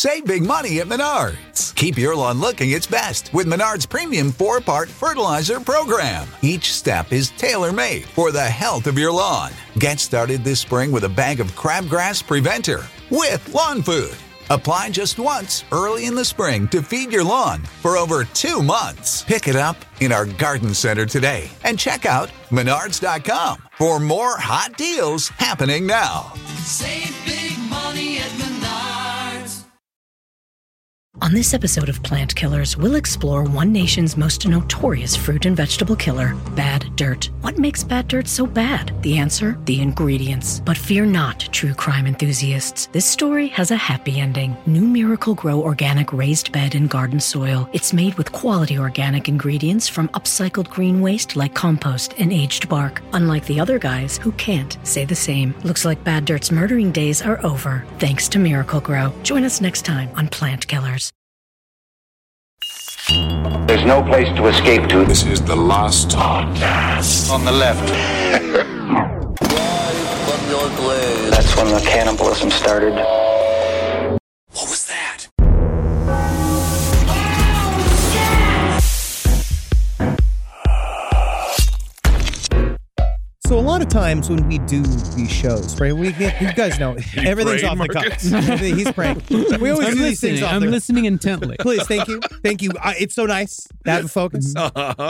Save big money at Menards. Keep your lawn looking its best with Menards Premium 4-Part Fertilizer Program. Each step is tailor-made for the health of your lawn. Get started this spring with a bag of Crabgrass Preventer with lawn food. Apply just once early in the spring to feed your lawn for over 2 months. Pick it up in our garden center today and check out Menards.com for more hot deals happening now. Save big money at Menards. On this episode of Plant Killers, we'll explore one nation's most notorious fruit and vegetable killer, bad dirt. What makes bad dirt so bad? The answer? The ingredients. But fear not, true crime enthusiasts. This story has a happy ending. New Miracle-Gro organic raised bed and garden soil. It's made with quality organic ingredients from upcycled green waste like compost and aged bark. Unlike the other guys who can't say the same. Looks like bad dirt's murdering days are over, thanks to Miracle-Gro. Join us next time on Plant Killers. There's no place to escape to. This is the last podcast. On the left. That's when the cannibalism started. What was that? So a lot of times when we do these shows, right? You guys know everything's off the cuff. He's praying. We always do these things off the cuff. I'm listening intently. Please, thank you. It's so nice to have a focus. Have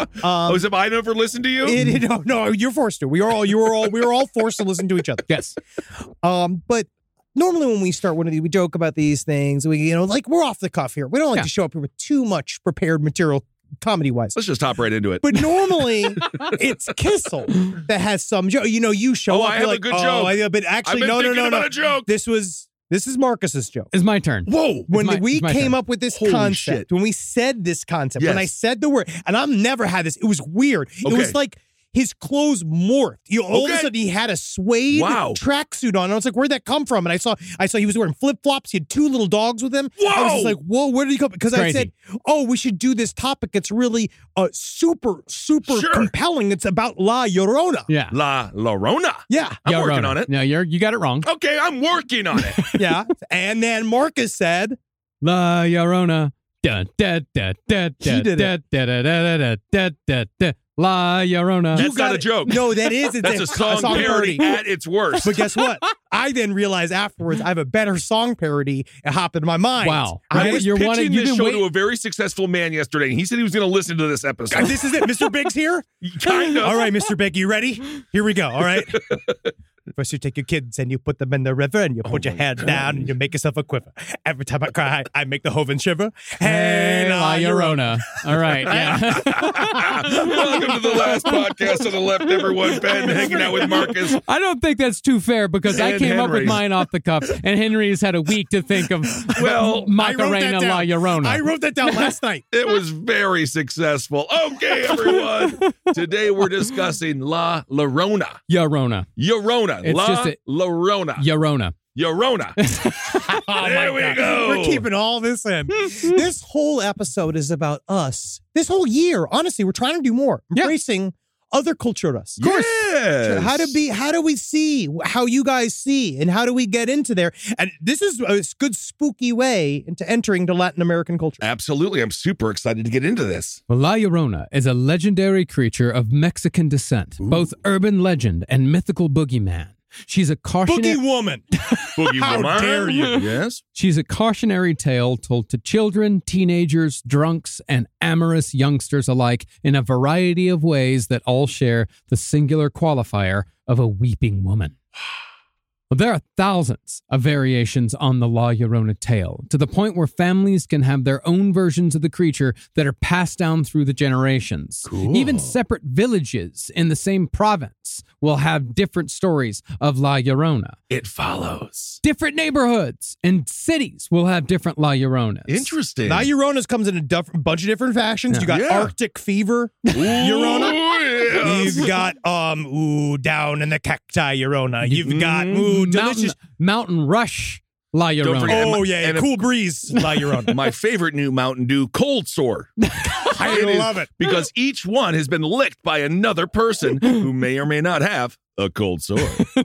I never listened to you? No, you're forced to. We were all forced to listen to each other. Yes. But normally when we start one of these, we joke about these things. We're off the cuff here. We don't like to show up here with too much prepared material. Comedy-wise. Let's just hop right into it. But normally, it's Kissel that has some joke. You show up. I have a good joke. But actually, I've been thinking about a joke. This is Marcus's joke. It's my turn. Whoa. When we came up with this concept, when we said this concept, when I said the word, and I've never had this, it was weird. Okay. It was like his clothes morphed. All of a sudden, he had a suede tracksuit on. And I was like, where'd that come from? And I saw he was wearing flip-flops. He had 2 little dogs with him. Whoa. I was just like, whoa, where did he come? Because I said, we should do this topic. It's really super compelling. It's about La Llorona. Yeah. La Llorona. Yeah. I'm working on it. No, you got it wrong. Okay, I'm working on it. Yeah. And then Marcus said, La Llorona. Da, da, da, da, da, da, da, da, da, da, da. La Llorona. That's not a joke. No, that is. That's a song parody at its worst. But guess what? I then realized afterwards I have a better song parody hop into my mind. Wow. I was pitching this show to a very successful man yesterday, and he said he was going to listen to this episode. This is it. Mr. Big's here? Kind of. All right, Mr. Big, you ready? Here we go. All right. First, you take your kids and you put them in the river and you put your head down and you make yourself a quiver. Every time I cry, I make the Hoven shiver. Hey, La Llorona. All right, yeah. Welcome to the last podcast on the left, everyone. Ben hanging out with Marcus. I don't think that's too fair because I came up with Henry's. mine off the cuff, and Henry's had a week to think of Macarena La Llorona. I wrote that down last night. It was very successful. Okay, everyone. Today we're discussing La Llorona. Llorona. Llorona. It's La just a- Llorona. Llorona. Llorona. There we go. We're keeping all this in. This whole episode is about us. This whole year, honestly, we're trying to do more. Embracing other culturas. Of course. Yes. How do we see how you guys see, and how do we get into there? And this is a good spooky way into entering to Latin American culture. Absolutely. I'm super excited to get into this. Well, La Llorona is a legendary creature of Mexican descent, both urban legend and mythical boogeyman. She's a cautionary Boogie woman. Boogie How woman. dare you? Yes. She's a cautionary tale told to children, teenagers, drunks, and amorous youngsters alike in a variety of ways that all share the singular qualifier of a weeping woman. Well, there are thousands of variations on the La Llorona tale, to the point where families can have their own versions of the creature that are passed down through the generations. Cool. Even separate villages in the same province will have different stories of La Llorona. It follows. Different neighborhoods and cities will have different La Lloronas. Interesting. La Llorona's comes in a bunch of different fashions. You got Arctic fever Llorona. Yes. You've got down in the cacti Llorona. You've got delicious Mountain Rush La Don't Llorona. forget- Oh yeah, and cool breeze La Llorona. My favorite new Mountain Dew, Cold Sore. I love it. Because each one has been licked by another person who may or may not have a cold sore.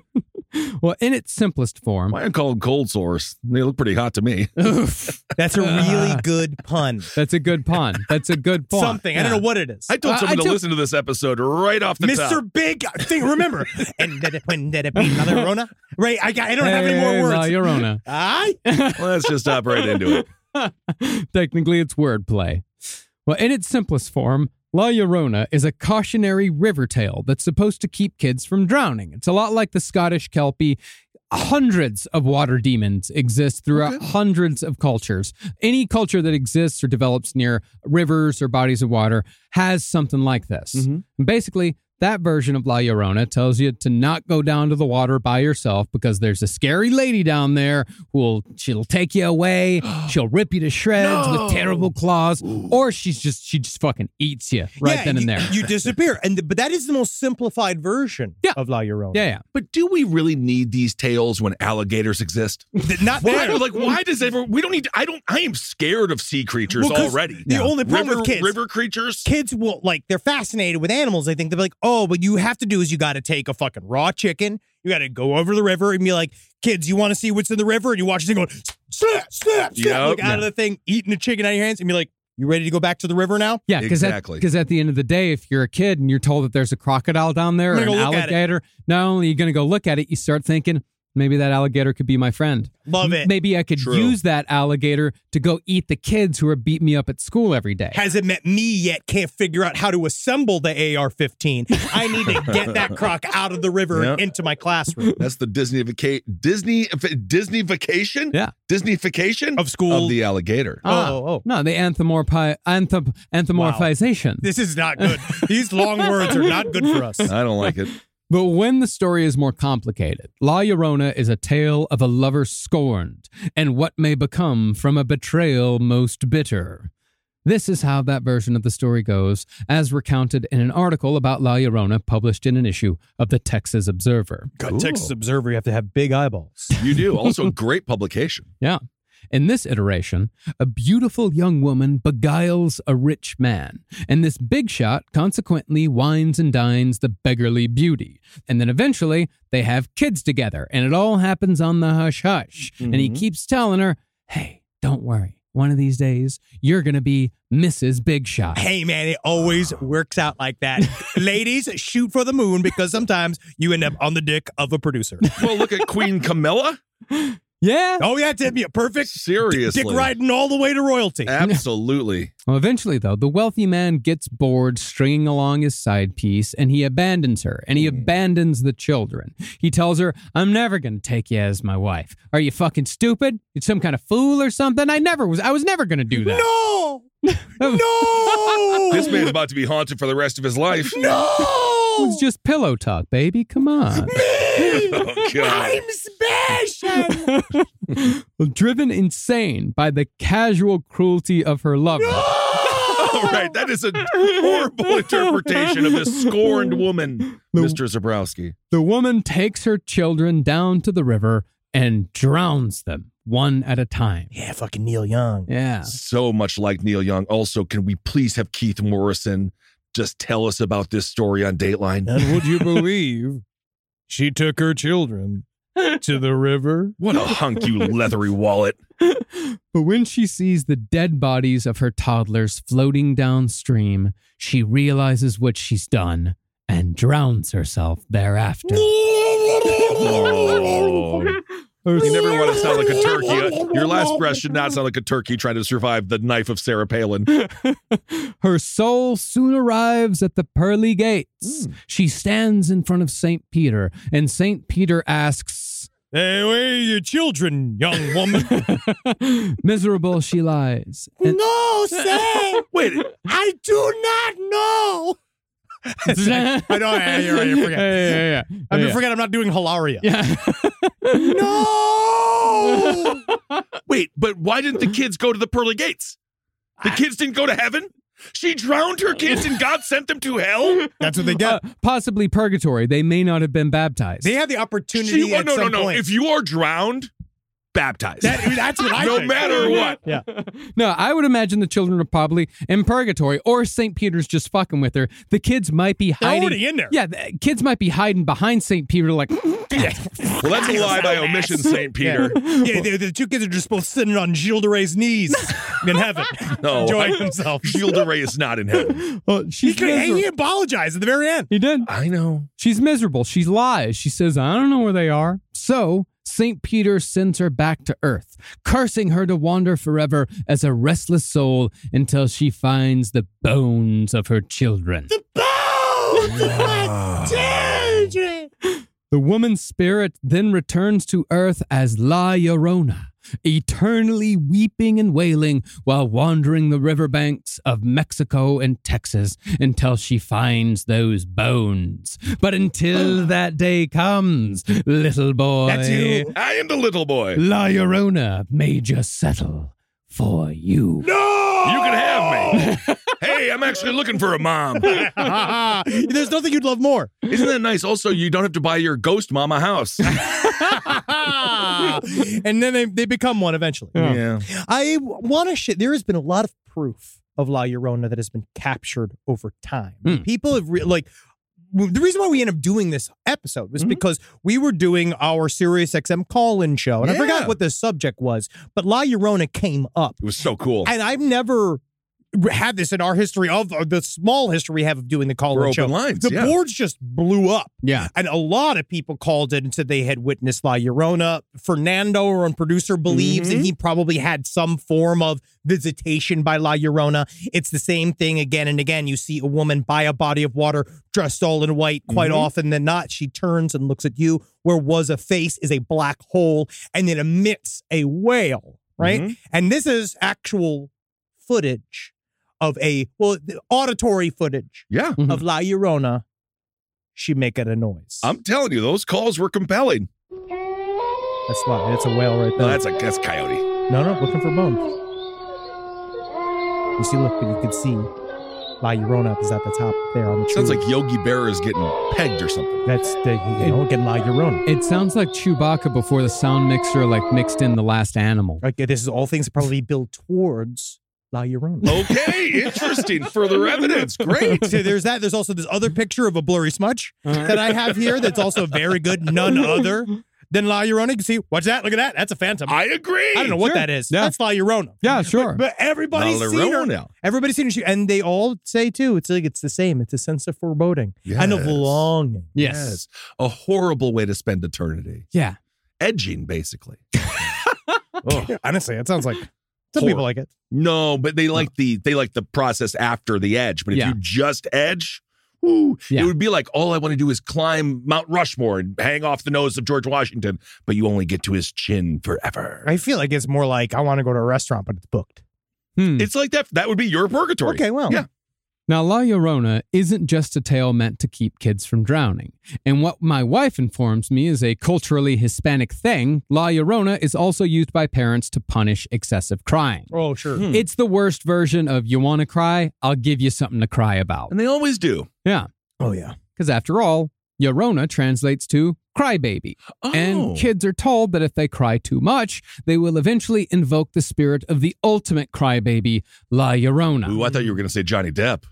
Well, in its simplest form. Why I call them cold sores? They look pretty hot to me. That's a really good pun. That's a good pun. That's a good pun. Something. I don't know what it is. I told someone to listen to this episode right off the top. Mr. Big thing. Remember. And when did it be La Llorona? Right. I don't have any more words. La Llorona. Aye. Let's just hop right into it. Technically, it's wordplay. Well, in its simplest form, La Llorona is a cautionary river tale that's supposed to keep kids from drowning. It's a lot like the Scottish Kelpie. Hundreds of water demons exist throughout hundreds of cultures. Any culture that exists or develops near rivers or bodies of water has something like this. Mm-hmm. Basically, that version of La Llorona tells you to not go down to the water by yourself because there's a scary lady down there she'll take you away. She'll rip you to shreds with terrible claws, or she just fucking eats you then and there. You disappear. But that is the most simplified version of La Llorona. Yeah. But do we really need these tales when alligators exist? Not there. Why does everyone? We don't need. I am scared of sea creatures already. The only problem with kids, river creatures, kids will they're fascinated with animals. I think they're like, oh, what you have to do is you got to take a fucking raw chicken. You got to go over the river and be like, kids, you want to see what's in the river? And you watch the thing going, snap, snap, snap, out of the thing, eating the chicken out of your hands and be like, you ready to go back to the river now? Yeah, exactly. Because at the end of the day, if you're a kid and you're told that there's a crocodile down there or an alligator, not only are you going to go look at it, you start thinking, maybe that alligator could be my friend. Love it. Maybe I could use that alligator to go eat the kids who are beating me up at school every day. Hasn't met me yet. Can't figure out how to assemble the AR-15. I need to get that croc out of the river and into my classroom. That's the Disneyfication? Yeah. Disneyfication of school of the alligator. No, the anthropomorphization. Wow. This is not good. These long words are not good for us. I don't like it. But when the story is more complicated, La Llorona is a tale of a lover scorned and what may become from a betrayal most bitter. This is how that version of the story goes, as recounted in an article about La Llorona published in an issue of the Texas Observer. God, Texas Observer, you have to have big eyeballs. You do. Also, a great publication. Yeah. In this iteration, a beautiful young woman beguiles a rich man, and this big shot consequently wines and dines the beggarly beauty. And then eventually, they have kids together, and it all happens on the hush-hush. Mm-hmm. And he keeps telling her, hey, don't worry. One of these days, you're going to be Mrs. Big Shot. Hey, man, it always works out like that. Ladies, shoot for the moon because sometimes you end up on the dick of a producer. Well, look at Queen Camilla. Yeah. Oh, yeah, it'd be a perfect seriously dick riding all the way to royalty. Absolutely. Well, eventually, though, the wealthy man gets bored stringing along his side piece, and he abandons her, and he abandons the children. He tells her, I'm never going to take you as my wife. Are you fucking stupid? You're some kind of fool or something? I was never going to do that. No! No! This man's about to be haunted for the rest of his life. No! It was just pillow talk, baby. Come on. Oh, God. I'm special! Driven insane by the casual cruelty of her lover. No! All right, that is a horrible interpretation of this scorned woman, Mr. Zabrowski. The woman takes her children down to the river and drowns them one at a time. Yeah, fucking Neil Young. Yeah. So much like Neil Young. Also, can we please have Keith Morrison just tell us about this story on Dateline? And would you believe she took her children to the river? What a hunk, you leathery wallet. But when she sees the dead bodies of her toddlers floating downstream, she realizes what she's done and drowns herself thereafter. Oh. You never want to sound like a turkey. Your last breath should not sound like a turkey trying to survive the knife of Sarah Palin. Her soul soon arrives at the pearly gates. She stands in front of St. Peter, and St. Peter asks, Hey, where are your children, young woman? Miserable she lies. No, sir. Wait. I do not know. I know. You're right. I forget. Yeah. I forget I'm not doing Hilaria. Yeah. No. Wait, but why didn't the kids go to the pearly gates? The kids didn't go to heaven? She drowned her kids and God sent them to hell? That's what they get. Possibly purgatory. They may not have been baptized. They had the opportunity at some point. If you are drowned, baptized. That's what I No think. matter what. Yeah. No, I would imagine the children are probably in purgatory, or St. Peter's just fucking with her. The kids might be They're hiding. already in there. Yeah, the kids might be hiding behind St. Peter like, Well, that's a lie by omission, St. Peter. Yeah, the two kids are just both sitting on Gilles de Ray's knees in heaven, No, enjoying themselves. Gilles de Rais is not in heaven. well, He apologized at the very end. He did. I know. She's miserable. She lies. She says, I don't know where they are. So St. Peter sends her back to earth, cursing her to wander forever as a restless soul until she finds the bones of her children. The bones of my children. The woman's spirit then returns to earth as La Llorona, eternally weeping and wailing while wandering the riverbanks of Mexico and Texas until she finds those bones. But until that day comes, little boy, That's you. I am the little boy. La Llorona may just settle for you. No! You can have me. Hey, I'm actually looking for a mom. There's nothing you'd love more. Isn't that nice? Also, you don't have to buy your ghost mom a house. And then they become one eventually. Yeah. I want to shit. There has been a lot of proof of La Llorona that has been captured over time. People have the reason why we ended up doing this episode was because we were doing our Sirius XM call-in show, and I forgot what the subject was, but La Llorona came up. It was so cool. And I've never had this in our history of the small history we have of doing the call-in show. open lines, The boards just blew up. Yeah. And a lot of people called in and said they had witnessed La Llorona. Fernando, our own producer, believes that he probably had some form of visitation by La Llorona. It's the same thing again and again. You see a woman by a body of water dressed all in white. Quite often than not, she turns and looks at you. Where was a face is a black hole, and it emits a wail, right? And this is actual footage of auditory footage of La Llorona. She making a noise. I'm telling you, those calls were compelling. That's a whale right there. No, that's coyote. No, looking for bones. You see, look, but you can see La Llorona is at the top there on the tree. Sounds like Yogi Berra is getting pegged or something. That's getting La Llorona. It sounds like Chewbacca before the sound mixer mixed in the last animal. Like this is all things that probably build towards La Llorona. Okay, interesting. Further evidence. Great. So there's that. There's also this other picture of a blurry smudge that I have here that's also very good. None other than La Llorona. You can see, watch that. Look at that. That's a phantom. I agree. I don't know what that is. Yeah. That's La Llorona. Yeah, sure. But everybody's La seen her. Llorona. Everybody's seen her. And they all say, too, it's the same. It's a sense of foreboding and of Yes. longing. Yes. A horrible way to spend eternity. Yeah. Edging, basically. Honestly, it sounds like some people like it. No, but they like the process after the edge. But if you just edge, it would be like, all I want to do is climb Mount Rushmore and hang off the nose of George Washington, but you only get to his chin forever. I feel like it's more like I want to go to a restaurant, but it's booked. It's like that. That would be your purgatory. Okay, well. Yeah. Now, La Llorona isn't just a tale meant to keep kids from drowning. And what my wife informs me is a culturally Hispanic thing. La Llorona is also used by parents to punish excessive crying. Oh, sure. It's the worst version of you want to cry, I'll give you something to cry about. And they always do. Yeah. Oh, yeah. Because after all, Llorona translates to crybaby. And kids are told that if they cry too much, they will eventually invoke the spirit of the ultimate crybaby, La Llorona. Ooh, I thought you were going to say Johnny Depp.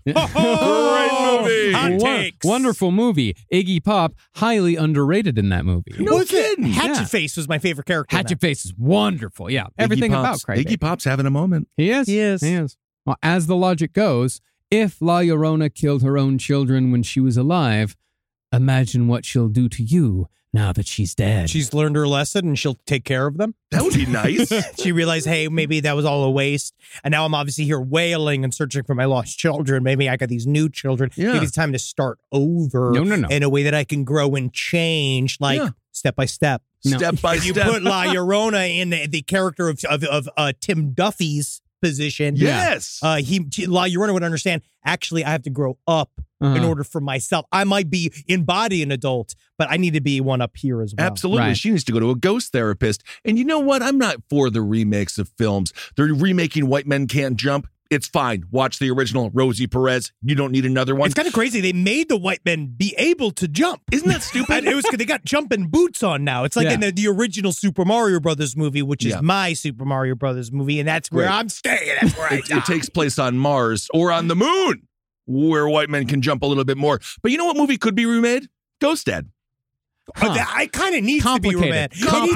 Oh, Great movie. hot takes. Wonderful movie. Iggy Pop, highly underrated in that movie. No kidding. Yeah. Hatchet Face was my favorite character. in Hatchet Face is wonderful. Yeah. Everything about crybaby. Iggy Pop's having a moment. He is. He is. Well, as the logic goes, if La Llorona killed her own children when she was alive, imagine what she'll do to you now that she's dead. She's learned her lesson and she'll take care of them. That would be nice. She realized, hey, maybe that was all a waste. And now I'm obviously here wailing and searching for my lost children. Maybe I got these new children. Yeah. Maybe it's time to start over No. in a way that I can grow and change, step by step. No. Step by If you step. put La Llorona in the character of Tim Duffy's position, Yes. La Llorona would understand, actually, I have to grow up in order for myself. I might be in body an adult, but I need to be one up here as well. Absolutely. Right. She needs to go to a ghost therapist. And you know what? I'm not for the remakes of films. They're remaking White Men Can't Jump. It's fine. Watch the original Rosie Perez. You don't need another one. It's kind of crazy. They made the white men be able to jump. Isn't that stupid? It was they got jumping boots on now. It's like in the original Super Mario Brothers movie, which is my Super Mario Brothers movie, and that's where I'm staying. That's where it takes place on Mars or on the moon, where white men can jump a little bit more. But you know what movie could be remade? Ghost Dad. I kind of need to be remade.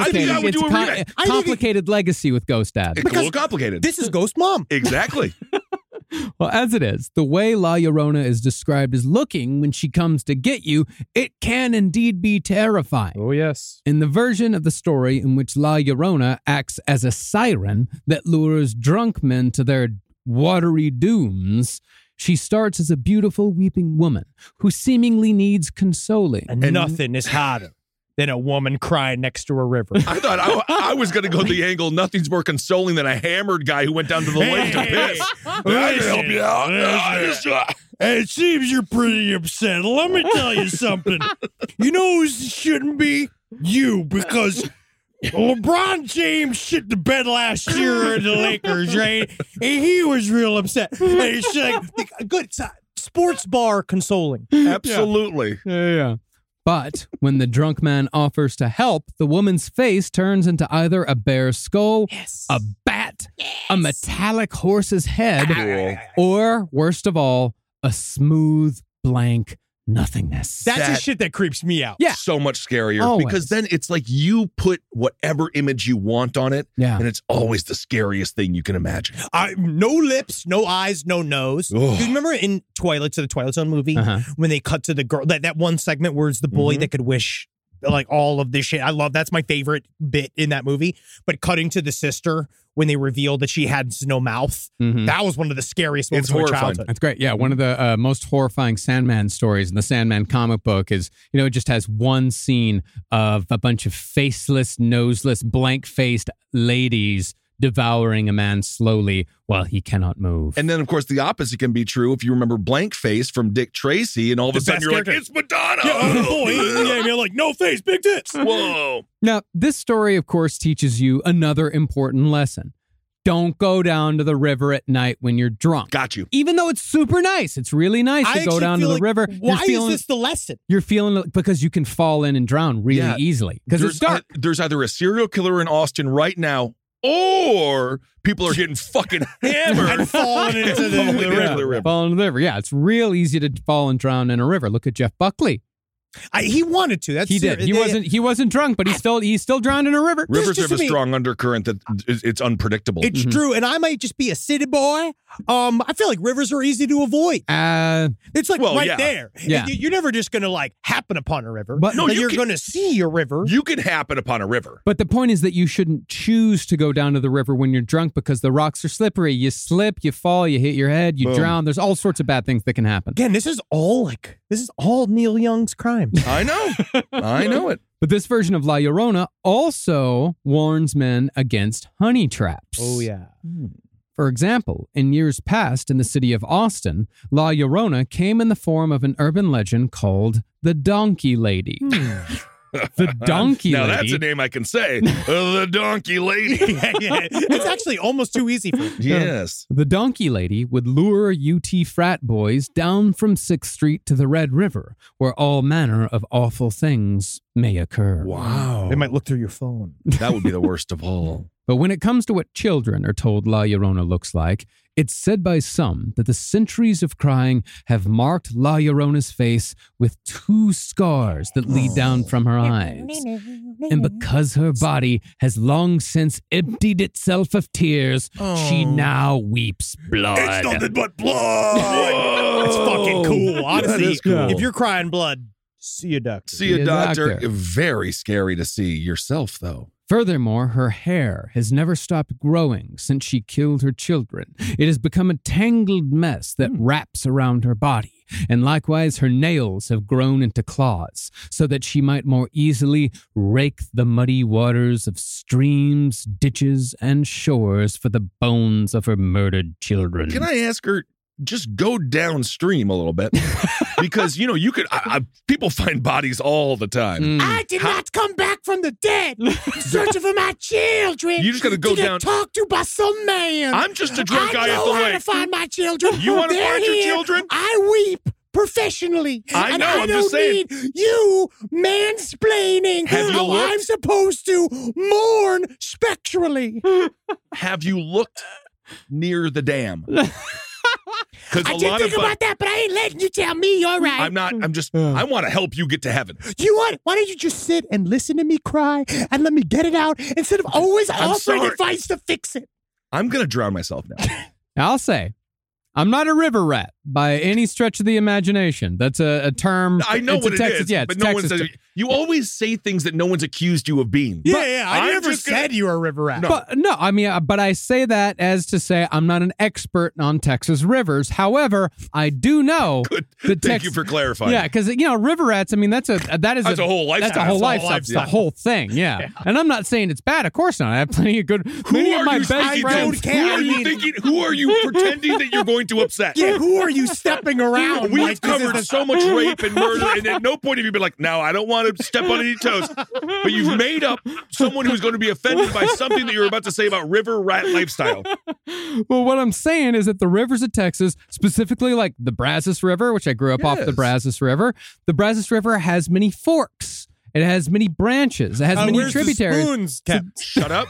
Complicated legacy with Ghost Dad. It's a little complicated. This is Ghost Mom. Exactly. Well, as it is, the way La Llorona is described as looking when she comes to get you, it can indeed be terrifying. Oh, yes. In the version of the story in which La Llorona acts as a siren that lures drunk men to their watery dooms, she starts as a beautiful weeping woman who seemingly needs consoling. And nothing is harder than a woman crying next to a river. I thought I was going to go the angle, nothing's more consoling than a hammered guy who went down to the lake to piss. I can help you out. It seems you're pretty upset. Let me tell you something. You know who shouldn't be? You, because LeBron James shit the bed last year in the Lakers, right? And he was real upset. And it's like, good, sports bar consoling. Absolutely. Yeah. But when the drunk man offers to help, the woman's face turns into either a bear's skull, a bat, a metallic horse's head, or, worst of all, a smooth, blank nothingness. That's the shit that creeps me out. Yeah. So much scarier. Always. Because then it's like you put whatever image you want on it, and it's always the scariest thing you can imagine. No lips, no eyes, no nose. Do you remember in the Twilight Zone movie, when they cut to the girl, that one segment where it's the boy that could wish like all of this shit? That's my favorite bit in that movie. But cutting to the sister when they revealed that she had no mouth, that was one of the scariest moments of my childhood. That's great. Yeah, one of the most horrifying Sandman stories in the Sandman comic book is, it just has one scene of a bunch of faceless, noseless, blank-faced ladies devouring a man slowly while he cannot move. And then, of course, the opposite can be true if you remember Blank Face from Dick Tracy, and all of a sudden you're like, it's Madonna! And you're like, no face, big tits! Whoa! Now, this story, of course, teaches you another important lesson. Don't go down to the river at night when you're drunk. Got you. Even though it's super nice. It's really nice to go down to the river. Why is this the lesson? You're feeling because you can fall in and drown really easily. Because it's dark. There's either a serial killer in Austin right now, or people are getting fucking hammered and falling into the river. Falling into the river. Yeah, it's real easy to fall and drown in a river. Look at Jeff Buckley. He wanted to. He did. He wasn't drunk, but he's still drowned in a river. Rivers have a strong undercurrent that it's unpredictable. It's true, and I might just be a city boy. I feel like rivers are easy to avoid. It's like there. Yeah. You're never just going to happen upon a river. But you're going to see a river. You can happen upon a river. But the point is that you shouldn't choose to go down to the river when you're drunk because the rocks are slippery. You slip, you fall, you hit your head, you drown. There's all sorts of bad things that can happen. Again, this is all Neil Young's crimes. I know. I know it. But this version of La Llorona also warns men against honey traps. Oh, yeah. For example, in years past in the city of Austin, La Llorona came in the form of an urban legend called the Donkey Lady. The Donkey Lady. Now that's a name I can say. The Donkey Lady. Yeah. It's actually almost too easy for me. Yes. The Donkey Lady would lure UT frat boys down from 6th Street to the Red River, where all manner of awful things may occur. Wow. They might look through your phone. That would be the worst of all. But when it comes to what children are told La Llorona looks like, it's said by some that the centuries of crying have marked La Llorona's face with 2 scars that lead down from her eyes. And because her body has long since emptied itself of tears, she now weeps blood. It's nothing but blood! That's fucking cool. Honestly, cool. If you're crying blood, see a doctor. See a doctor. Very scary to see yourself, though. Furthermore, her hair has never stopped growing since she killed her children. It has become a tangled mess that wraps around her body. And likewise, her nails have grown into claws so that she might more easily rake the muddy waters of streams, ditches, and shores for the bones of her murdered children. Can I ask her, just go downstream a little bit because, you could, people find bodies all the time. I did not come back from the dead searching for my children. You just got to go down. Talked to by some man. I'm just a drunk guy at the lake. I know how to find my children. You want to find your children? I weep professionally. I know, I'm just saying. Need you mansplaining how I'm supposed to mourn spectrally. Have you looked near the dam? I did think about that, but I ain't letting you tell me. All right. I want to help you get to heaven. You want? Why don't you just sit and listen to me cry and let me get it out instead of always offering advice to fix it? I'm going to drown myself now. I'll say, I'm not a river rat by any stretch of the imagination. That's a term. I know what it is, but no one says it. You always say things that no one's accused you of being. Yeah, I never said you were a river rat. But I say that as to say I'm not an expert on Texas rivers. However, I do know. Good. Thank you for clarifying. Yeah, because river rats. I mean, that's a whole lifestyle. That's a whole lifestyle. It's the whole thing. Yeah, and I'm not saying it's bad. Of course not. I have plenty of good. Many of my best friends. Who are you pretending that you're going to upset? Yeah, who are you stepping around? We've covered so much rape and murder, and at no point have you been like, no, I don't want to step on any toes. But you've made up someone who's going to be offended by something that you're about to say about river rat lifestyle. Well, what I'm saying is that the rivers of Texas, specifically like the Brazos River, which I grew up off the Brazos River, the Brazos River has many forks. It has many branches. It has many tributaries. The spoons kept? Shut up.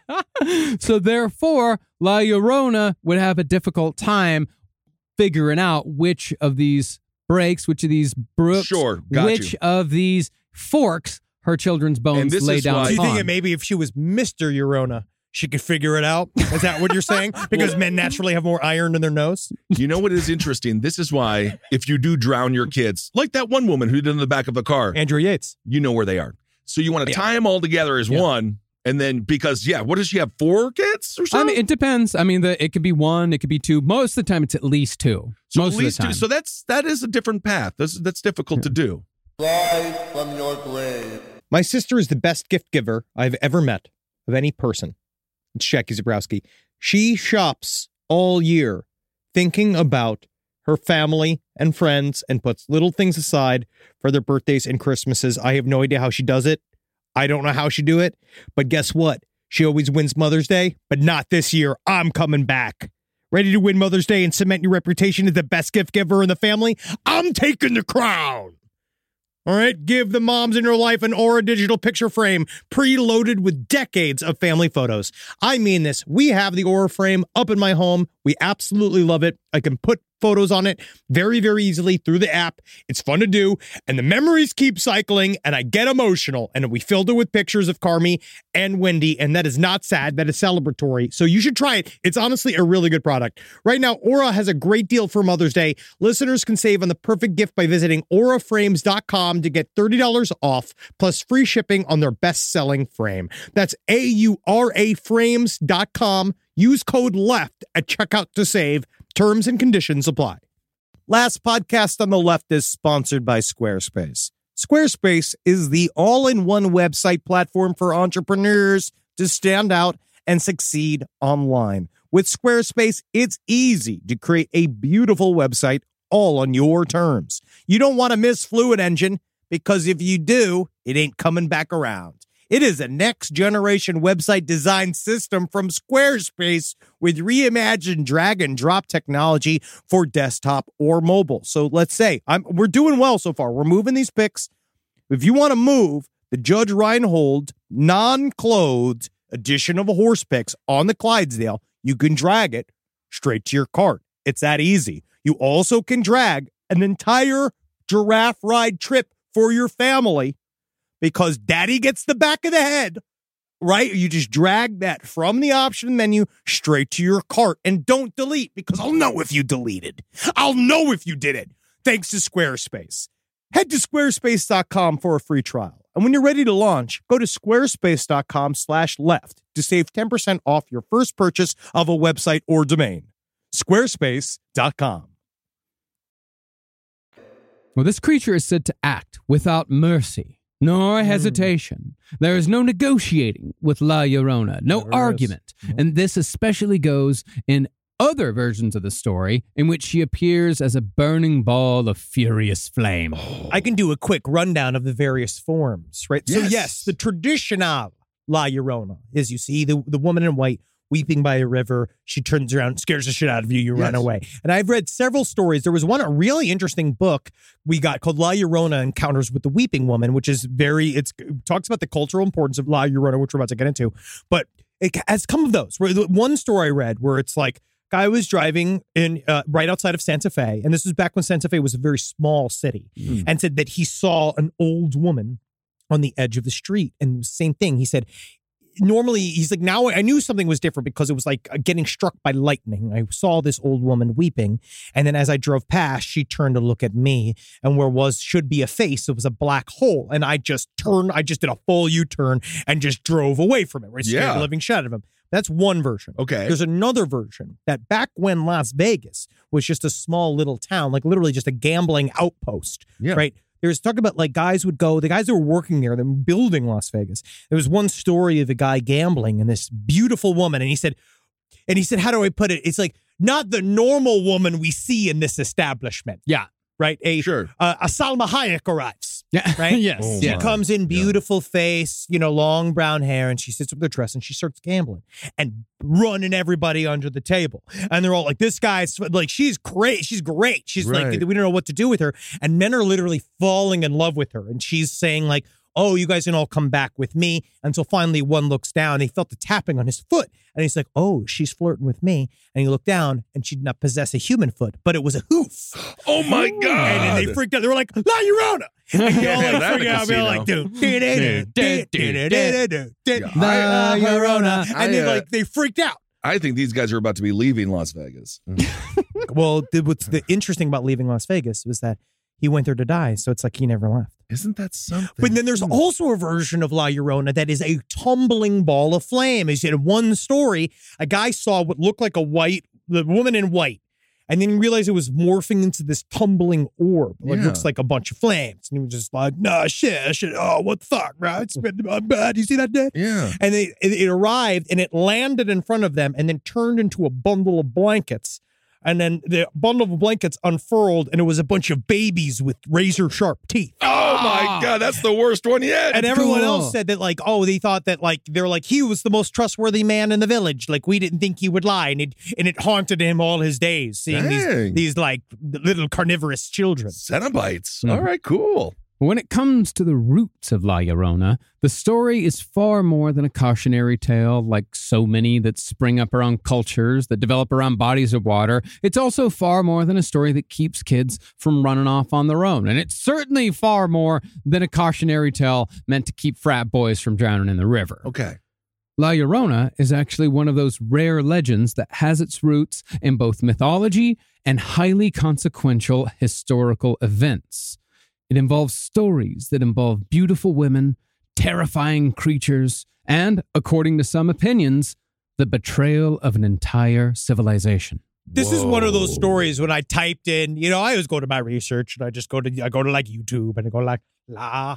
So therefore, La Llorona would have a difficult time figuring out which of these breaks, which of these brooks, which of these forks her children's bones lay down upon. Do you think that maybe if she was Mr. Llorona, she could figure it out? Is that what you're saying? Because men naturally have more iron in their nose? You know what is interesting? This is why if you do drown your kids, like that one woman who did in the back of the car. Andrew Yates. You know where they are. So you want to tie them all together as one. And then because, what does she have, 4 kids or something? I mean, it depends. I mean, it could be 1, it could be 2. Most of the time, it's at least 2. So most at least of the time. 2. So that is a different path. That's difficult to do. Rise from your grave. My sister is the best gift giver I've ever met of any person. It's Jackie Zabrowski. She shops all year thinking about her family and friends and puts little things aside for their birthdays and Christmases. I have no idea how she does it. I don't know how she do it, but guess what? She always wins Mother's Day, but not this year. I'm coming back. Ready to win Mother's Day and cement your reputation as the best gift giver in the family? I'm taking the crown. All right, give the moms in your life an Aura digital picture frame preloaded with decades of family photos. I mean this. We have the Aura frame up in my home. We absolutely love it. I can put photos on it very, very easily through the app. It's fun to do, and the memories keep cycling, and I get emotional. And we filled it with pictures of Carmi and Wendy, and that is not sad. That is celebratory. So you should try it. It's honestly a really good product. Right now, Aura has a great deal for Mother's Day. Listeners can save on the perfect gift by visiting auraframes.com to get $30 off, plus free shipping on their best-selling frame. That's AURAFrames.com. Use code LEFT at checkout to save. Terms and conditions apply. Last podcast on the left is sponsored by Squarespace. Squarespace is the all-in-one website platform for entrepreneurs to stand out and succeed online. With Squarespace, it's easy to create a beautiful website all on your terms. You don't want to miss Fluid Engine, because if you do, it ain't coming back around. It is a next-generation website design system from Squarespace with reimagined drag-and-drop technology for desktop or mobile. So let's say we're doing well so far. We're moving these pics. If you want to move the Judge Reinhold non-clothed edition of a horse picks on the Clydesdale, you can drag it straight to your cart. It's that easy. You also can drag an entire giraffe ride trip for your family, because daddy gets the back of the head, right? You just drag that from the option menu straight to your cart, and don't delete, because I'll know if you deleted. I'll know if you did it. Thanks to Squarespace. Head to squarespace.com for a free trial. And when you're ready to launch, go to squarespace.com/left to save 10% off your first purchase of a website or domain. Squarespace.com. Well, this creature is said to act without mercy nor hesitation. There is no negotiating with La Llorona, no argument. And this especially goes in other versions of the story in which she appears as a burning ball of furious flame. I can do a quick rundown of the various forms, right? Yes. So yes, the traditional La Llorona is, you see the woman in white weeping by a river. She turns around, scares the shit out of you, you run away. And I've read several stories. There was a really interesting book we got called La Llorona Encounters with the Weeping Woman, which is it talks about the cultural importance of La Llorona, which we're about to get into. But it has come of those. One story I read where it's like, guy was driving in right outside of Santa Fe, and this was back when Santa Fe was a very small city, and said that he saw an old woman on the edge of the street. And same thing, he said, normally, he's like, now I knew something was different because it was like getting struck by lightning. I saw this old woman weeping. And then as I drove past, she turned to look at me. And where should be a face, it was a black hole. And I just did a full U-turn and just drove away from it. Right? Scared the living shit out of him. That's one version. Okay. There's another version that back when Las Vegas was just a small little town, like literally just a gambling outpost, right? There's talk about like the guys that were working there, them building Las Vegas. There was one story of a guy gambling and this beautiful woman. And he said, how do I put it? It's like not the normal woman we see in this establishment. Yeah. Right. A Salma Hayek arrives. Yeah. Right. Yes. She comes in, beautiful face, long brown hair, and she sits with her dress and she starts gambling and running everybody under the table. And they're all like, this guy's like, she's great. She's great. She's like, we don't know what to do with her. And men are literally falling in love with her. And she's saying like, oh, you guys can all come back with me. Until finally one looks down. He felt the tapping on his foot. And he's like, oh, she's flirting with me. And he looked down and she did not possess a human foot, but it was a hoof. Oh my God. And then they freaked out. They were like, La Llorona. And they all like freaked out. They were like, La Llorona. And they freaked out. I think these guys are about to be leaving Las Vegas. Well, what's the interesting about leaving Las Vegas was that he went there to die. So it's like he never left. Isn't that something? But then there's also a version of La Llorona that is a tumbling ball of flame. As in one story, a guy saw what looked like the woman in white, and then he realized it was morphing into this tumbling orb. Like looks like a bunch of flames. And he was just like, nah, shit. Oh, what the fuck, bro? It's been bad. You see that day? Yeah. And it arrived and it landed in front of them and then turned into a bundle of blankets. And then the bundle of blankets unfurled, and it was a bunch of babies with razor-sharp teeth. Oh, my God. That's the worst one yet. And everyone else said that, like, they thought that, like, they're like, he was the most trustworthy man in the village. Like, we didn't think he would lie. And it haunted him all his days, seeing these like, little carnivorous children. Cenobites. All right, cool. When it comes to the roots of La Llorona, the story is far more than a cautionary tale like so many that spring up around cultures that develop around bodies of water. It's also far more than a story that keeps kids from running off on their own. And it's certainly far more than a cautionary tale meant to keep frat boys from drowning in the river. Okay. La Llorona is actually one of those rare legends that has its roots in both mythology and highly consequential historical events. It involves stories that involve beautiful women, terrifying creatures, and, according to some opinions, the betrayal of an entire civilization. This is one of those stories when I typed in, I always go to my research and I go to like YouTube and I go like La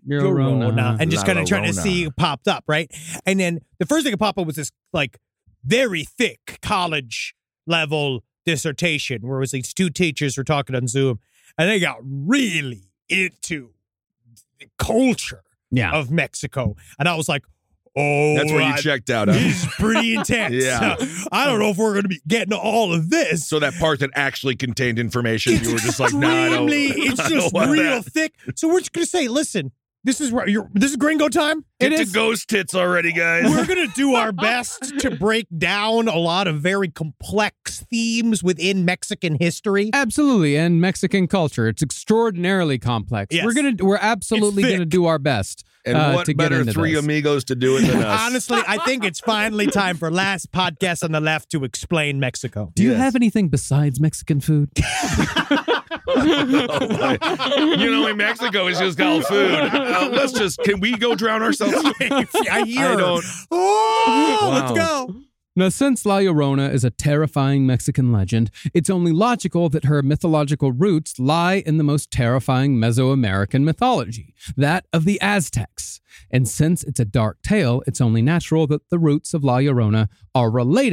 Llorona and just kind of trying to see it popped up, right? And then the first thing that popped up was this like very thick college level dissertation where it was these two teachers were talking on Zoom and they got really into the culture of Mexico. And I was like, oh, that's where you checked out. This is pretty intense. I don't know if we're going to be getting all of this. So that part that actually contained information, you were just like, no, I don't. It's just real thick. So we're just going to say, listen, this is Gringo time. Get to ghost tits already, guys. We're going to do our best to break down a lot of very complex themes within Mexican history. Absolutely, and Mexican culture. It's extraordinarily complex. Yes. We're absolutely going to do our best. And what to better get three this. amigos to do it than us? Honestly, I think it's finally time for Last Podcast on the Left to explain Mexico. Do you have anything besides Mexican food? In Mexico is just called food. Can we go drown ourselves? I don't. Let's go. Now, since La Llorona is a terrifying Mexican legend, it's only logical that her mythological roots lie in the most terrifying Mesoamerican mythology, that of the Aztecs. And since it's a dark tale, it's only natural that the roots of La Llorona are related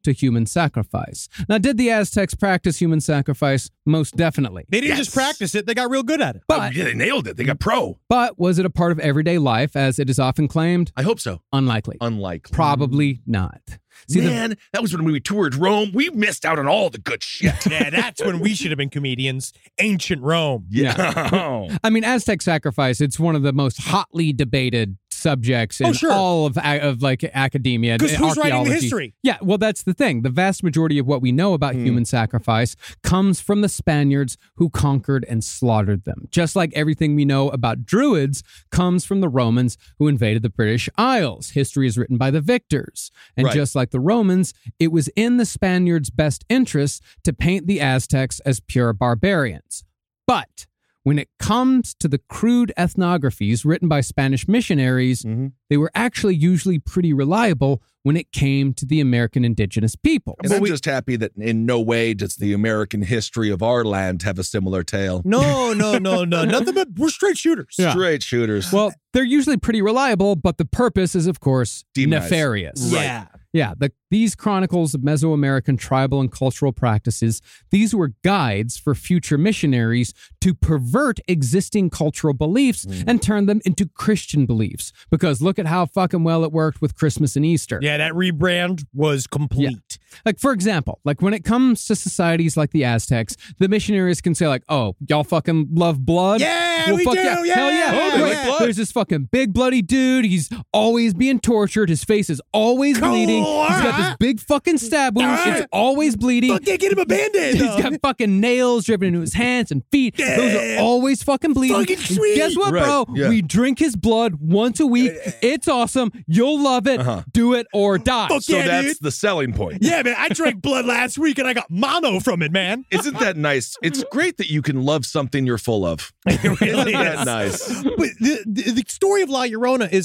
to human sacrifice. Now, did the Aztecs practice human sacrifice? Most definitely. They didn't just practice it, they got real good at it. But yeah, they nailed it. They got pro. But was it a part of everyday life, as it is often claimed? I hope so. Unlikely. Probably not. See, man, that was when we toured Rome. We missed out on all the good shit. Yeah, that's when we should have been comedians. Ancient Rome. Yeah. I mean, Aztec sacrifice, it's one of the most hotly debated subjects in all of like academia. Because who's writing the history? Yeah, well, that's the thing. The vast majority of what we know about human sacrifice comes from the Spaniards who conquered and slaughtered them. Just like everything we know about Druids comes from the Romans who invaded the British Isles. History is written by the victors. And just like the Romans, it was in the Spaniards' best interest to paint the Aztecs as pure barbarians. But when it comes to the crude ethnographies written by Spanish missionaries, they were actually usually pretty reliable when it came to the American indigenous people. And I'm just happy that in no way does the American history of our land have a similar tale. No. Nothing but we're straight shooters. Yeah. Straight shooters. Well, they're usually pretty reliable, but the purpose is, of course, nefarious. Yeah. Yeah, these chronicles of Mesoamerican tribal and cultural practices, these were guides for future missionaries to pervert existing cultural beliefs and turn them into Christian beliefs. Because look at how fucking well it worked with Christmas and Easter. Yeah, that rebrand was complete. Yeah. Like, for example, like when it comes to societies like the Aztecs, the missionaries can say like, oh, y'all fucking love blood? Yeah, well, we fuck do. Yeah. Hell yeah. Oh, Great. There's this fucking big bloody dude. He's always being tortured. His face is always bleeding. He's got this big fucking stab wound. It's always bleeding. Fuck yeah, get him a Band-Aid. He's got fucking nails driven into his hands and feet. Yeah. Those are always fucking bleeding. Fucking And sweet. guess what, bro? Yeah. We drink his blood once a week. It's awesome. You'll love it. Do it or die. Fuck So yeah, that's dude. the selling point. Yeah, man, I drank blood last week and I got mono from it, man. Isn't that nice? It's great that you can love something you're full of. It really Isn't that is. nice? But the story of La Llorona is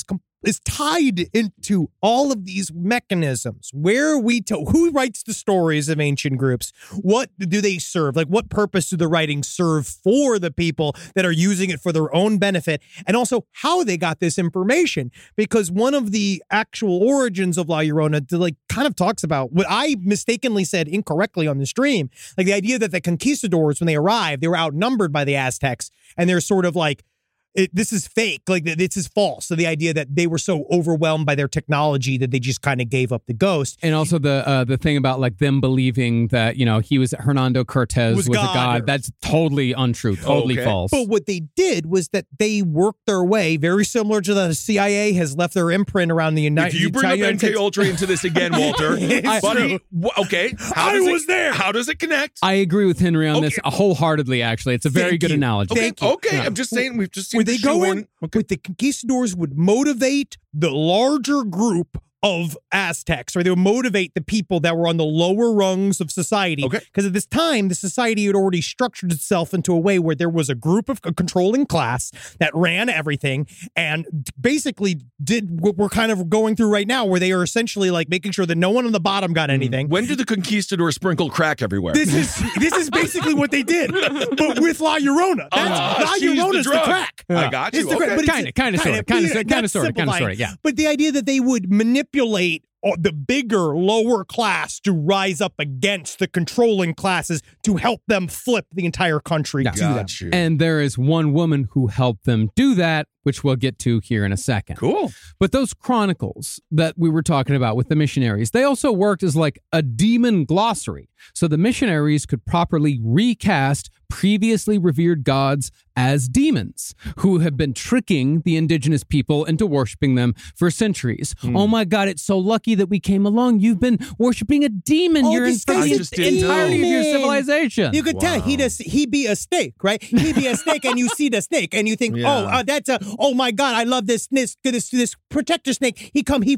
tied into all of these mechanisms. Who writes the stories of ancient groups? What do they serve? Like, what purpose do the writings serve for the people that are using it for their own benefit? And also how they got this information. Because one of the actual origins of La Llorona kind of talks about what I mistakenly said incorrectly on the stream. Like the idea that the conquistadors, when they arrived, they were outnumbered by the Aztecs. And they're sort of like, this is fake, like this is false. So the idea that they were so overwhelmed by their technology that they just kind of gave up the ghost. And also the thing about like them believing that, Hernando Cortez was a god. That's totally untrue, totally false. But what they did was that they worked their way, very similar to the CIA has left their imprint around the United States. If you bring up MK Ultra into this again, Walter, buddy, okay. How does it connect? I agree with Henry on this wholeheartedly, actually. It's a very good analogy. Okay. I'm just saying, we've just seen they go in with the conquistadors would motivate the larger group of Aztecs, or they would motivate the people that were on the lower rungs of society. Okay. Because at this time, the society had already structured itself into a way where there was a group of a controlling class that ran everything and basically did what we're kind of going through right now, where they are essentially like making sure that no one on the bottom got anything. When did the conquistadors sprinkle crack everywhere? This is basically what they did, but with La Llorona. La Llorona's the crack. I got you. Kind of sort of. Yeah. But the idea that they would manipulate the bigger, lower class to rise up against the controlling classes to help them flip the entire country to them. And there is one woman who helped them do that, which we'll get to here in a second. Cool. But those chronicles that we were talking about with the missionaries, they also worked as like a demon glossary. So the missionaries could properly recast previously revered gods as demons who have been tricking the indigenous people into worshiping them for centuries. Oh my God, it's so lucky that we came along. You've been worshiping a demon. You're in the entirety of your civilization. You could tell he be a snake, right? He be a snake and you see the snake and you think, oh my God, I love this protector snake.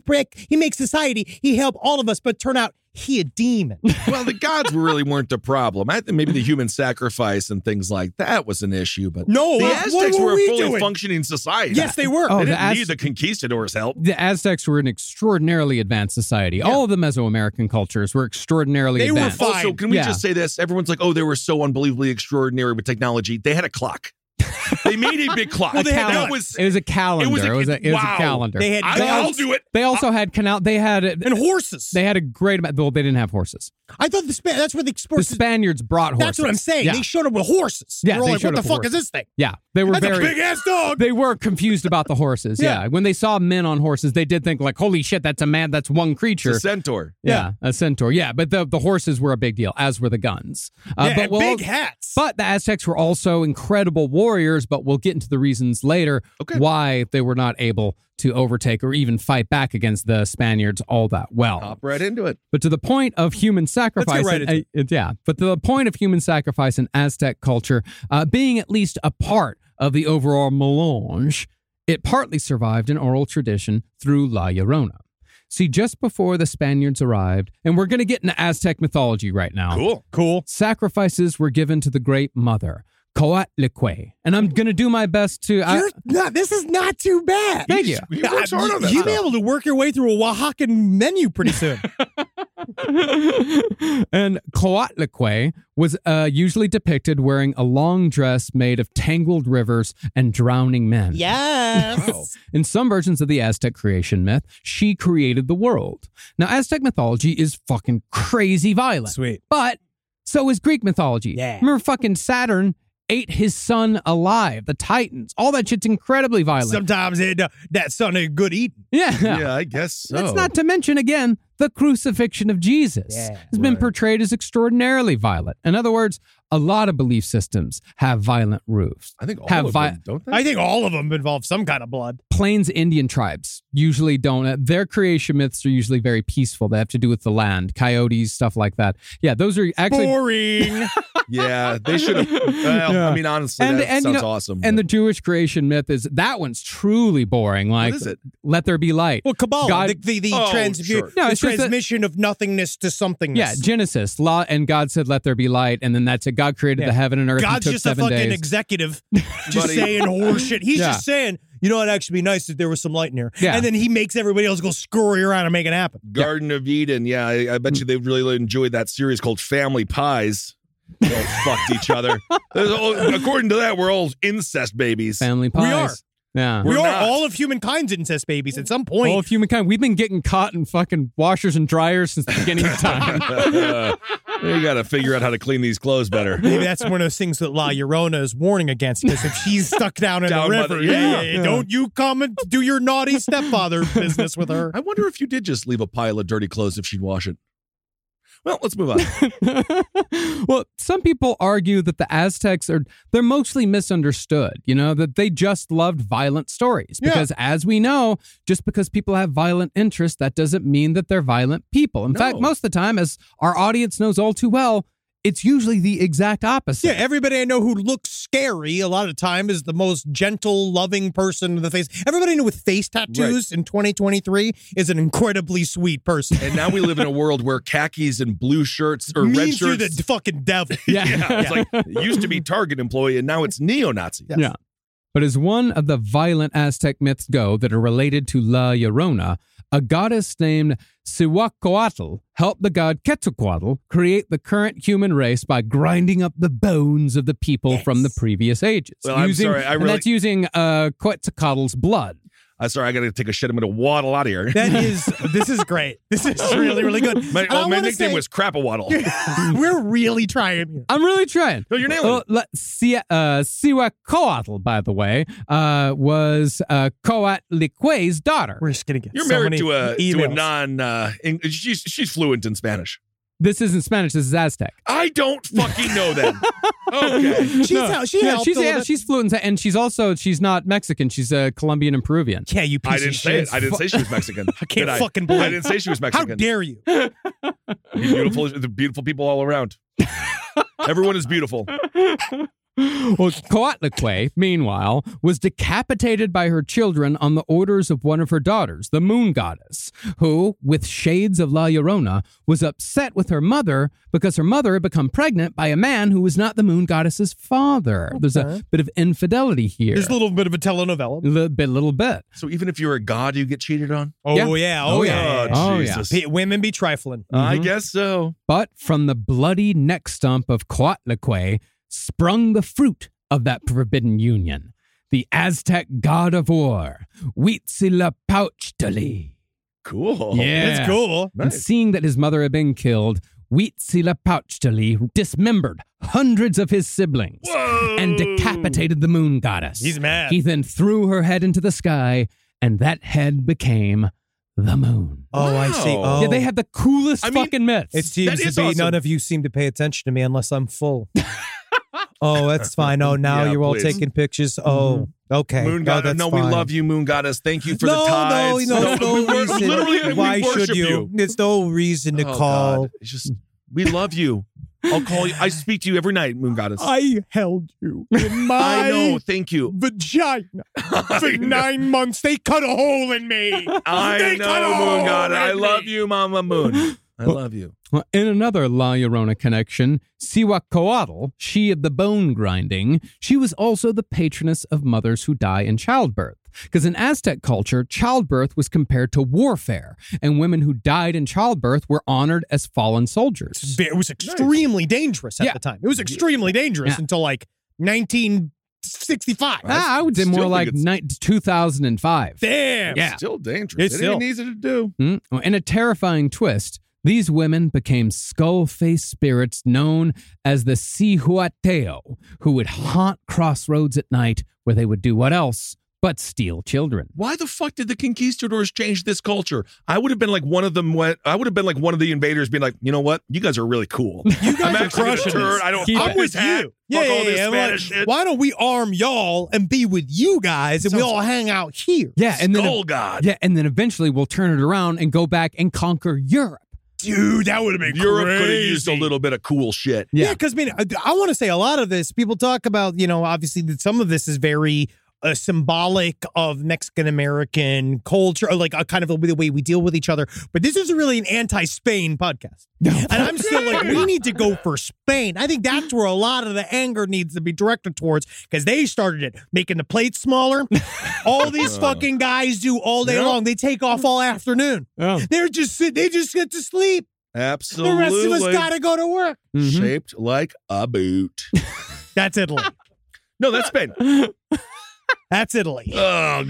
He makes society. He help all of us, but turn out he a demon. Well, the gods really weren't the problem. I think maybe the human sacrifice and things like that was an issue, but no, the Aztecs were a fully doing? Functioning society. Yes, they were. They didn't need the conquistadors' help. The Aztecs were an extraordinarily advanced society. Yeah. All of the Mesoamerican cultures were extraordinarily advanced. They were fine. Also, can we just say this? Everyone's like, oh, they were so unbelievably extraordinary with technology. They had a clock. They made a big clock. It was a calendar. It was a calendar. They had I'll do it. They also had and horses. They had a great amount. Well, they didn't have horses. I thought that's where the Spaniards brought horses. That's what I'm saying. Yeah. They showed up with horses. Yeah, They're all they like, showed what up the with fuck is this thing? Yeah, they were That's a big ass dog. They were confused about the horses. Yeah. When they saw men on horses, they did think like, "Holy shit, that's a man. That's one creature." It's a centaur. Yeah, a centaur. Yeah, but the horses were a big deal, as were the guns. And big hats. But the Aztecs were also incredible warriors. But we'll get into the reasons later why they were not able to overtake or even fight back against the Spaniards all that well. Hop right into it. But to the point of human sacrifice, but to the point of human sacrifice in Aztec culture, being at least a part of the overall melange, it partly survived in oral tradition through La Llorona. See, just before the Spaniards arrived, and we're going to get into Aztec mythology right now. Cool. Sacrifices were given to the Great Mother, Coatlicue. And I'm going to do my best to... this is not too bad. Thank you. You worked hard on that. You'll be able to work your way through a Oaxacan menu pretty soon. And Coatlicue was usually depicted wearing a long dress made of tangled rivers and drowning men. Yes. Wow. In some versions of the Aztec creation myth, she created the world. Now, Aztec mythology is fucking crazy violent. Sweet. But so is Greek mythology. Yeah. Remember fucking Saturn ate his son alive. The Titans. All that shit's incredibly violent. Sometimes that son ain't good eating. Yeah, I guess so. That's not to mention, again, the crucifixion of Jesus has been portrayed as extraordinarily violent. In other words, a lot of belief systems have violent roots. I think all of them, don't they? I think all of them involve some kind of blood. Plains Indian tribes usually don't. Their creation myths are usually very peaceful. They have to do with the land, coyotes, stuff like that. Yeah, those are actually... Boring. Yeah, they should have... I mean, honestly, that sounds awesome. And the Jewish creation myth is... That one's truly boring. Like, what is it? Let there be light. Well, Kabbalah, God, the transmission of nothingness to somethingness. Yeah, Genesis. And God said, let there be light. And then that's it. God created the heaven and earth. God's and took just a 7 fucking days. executive just saying horseshit. He's just saying, you know, it'd actually be nice if there was some light in here. Yeah. And then he makes everybody else go scurry around and make it happen. Garden of Eden. Yeah, I bet you they really enjoyed that series called Family Pies. They all fucked each other. According to that, we're all incest babies. Family Pies. We are. Yeah. We are not. all of humankind's incest babies at some point. All of humankind. We've been getting caught in fucking washers and dryers since the beginning of time. You got to figure out how to clean these clothes better. Maybe that's one of those things that La Llorona is warning against, because if she's stuck down in the river, don't you come and do your naughty stepfather business with her. I wonder if you did just leave a pile of dirty clothes if she'd wash it. Well, let's move on. Well, some people argue that the Aztecs they're mostly misunderstood, you know, that they just loved violent stories. Because as we know, just because people have violent interests, that doesn't mean that they're violent people. In fact, most of the time, as our audience knows all too well, it's usually the exact opposite. Yeah, everybody I know who looks scary a lot of the time is the most gentle, loving person in the face. Everybody I know with face tattoos in 2023 is an incredibly sweet person. And now we live in a world where khakis and blue shirts or red means you're shirts. the fucking devil. It's like it used to be Target employee and now it's neo-Nazi. Yeah. But as one of the violent Aztec myths go that are related to La Llorona, a goddess named Cihuacoatl helped the god Quetzalcoatl create the current human race by grinding up the bones of the people from the previous ages. Well, I'm sorry. That's using Quetzalcoatl's blood. I'm sorry, I got to take a shit. I'm going to waddle out of here. This is great. This is really, really good. My nickname was Crap-a-Waddle. We're really trying here. I'm really trying. No, you're nailing it. Cihuacoatl, by the way, was Coatlicue's daughter. We're just going to get You're married to a non, she's fluent in Spanish. This isn't Spanish. This is Aztec. I don't fucking know that. Okay. She's fluent, and she's not Mexican. She's Colombian and Peruvian. Yeah, you piece I didn't of say shit. it. I didn't say she was Mexican. I can't fucking believe it. I didn't say she was Mexican. How dare you? The beautiful people all around. Everyone is beautiful. Well, Coatlicue, meanwhile, was decapitated by her children on the orders of one of her daughters, the moon goddess, who, with shades of La Llorona, was upset with her mother because her mother had become pregnant by a man who was not the moon goddess's father. Okay. There's a bit of infidelity here. There's a little bit of a telenovela. Little bit. So even if you're a god, you get cheated on? Oh, yeah. Oh, Jesus. Women be trifling. I guess so. But from the bloody neck stump of Coatlicue sprung the fruit of that forbidden union, the Aztec god of war, Huitzilopochtli. Cool. Yeah. That's cool. And seeing that his mother had been killed, Huitzilopochtli dismembered hundreds of his siblings and decapitated the moon goddess. He's mad. He then threw her head into the sky, and that head became the moon. Oh, I see. Oh. Yeah, they have the coolest fucking myths. It seems to be awesome. None of you seem to pay attention to me unless I'm full. Oh, that's fine. Oh, now you're all taking pictures. Oh, okay. Moon goddess. No, we love you, moon goddess. Thank you for the tides. No reason. Why should you? There's no reason to call. God. It's just, we love you. I'll call you. I speak to you every night, moon goddess. I held you in my I know. Thank you. Vagina for 9 months. They cut a hole in me. I know, moon goddess. I love you, Mama Moon. I love you. Well, in another La Llorona connection, Cihuacoatl, she of the bone grinding, she was also the patroness of mothers who die in childbirth. Because in Aztec culture, childbirth was compared to warfare, and women who died in childbirth were honored as fallen soldiers. It was extremely dangerous at the time. It was extremely dangerous until like 1965. I would say more like 2005. Damn. Yeah. Still dangerous. It's still easy to do. Well, in a terrifying twist, these women became skull-faced spirits known as the Cihuateo, who would haunt crossroads at night where they would do what else but steal children. Why the fuck did the conquistadors change this culture? I would have been like one of them. I would have been like one of the invaders being like, you know what? You guys are really cool. You guys are crushing this. I don't fuck with you. Fuck all this Spanish shit. Why don't we arm y'all and be with you guys and we all hang out here? Yeah, and Skull God. Yeah, and then eventually we'll turn it around and go back and conquer Europe. Dude, that would have been Europe crazy. could have used a little bit of cool shit. Yeah, because I want to say a lot of this, people talk about, obviously that some of this is very symbolic of Mexican-American culture, or like a kind of the way we deal with each other. But this is really an anti-Spain podcast. And I'm still like, we need to go for Spain. I think that's where a lot of the anger needs to be directed towards, because they started it, making the plates smaller. All these fucking guys do all day long. They take off all afternoon. They just get to sleep. Absolutely. The rest of us gotta go to work. Shaped like a boot. That's Italy. No, that's Spain. That's Italy. Oh,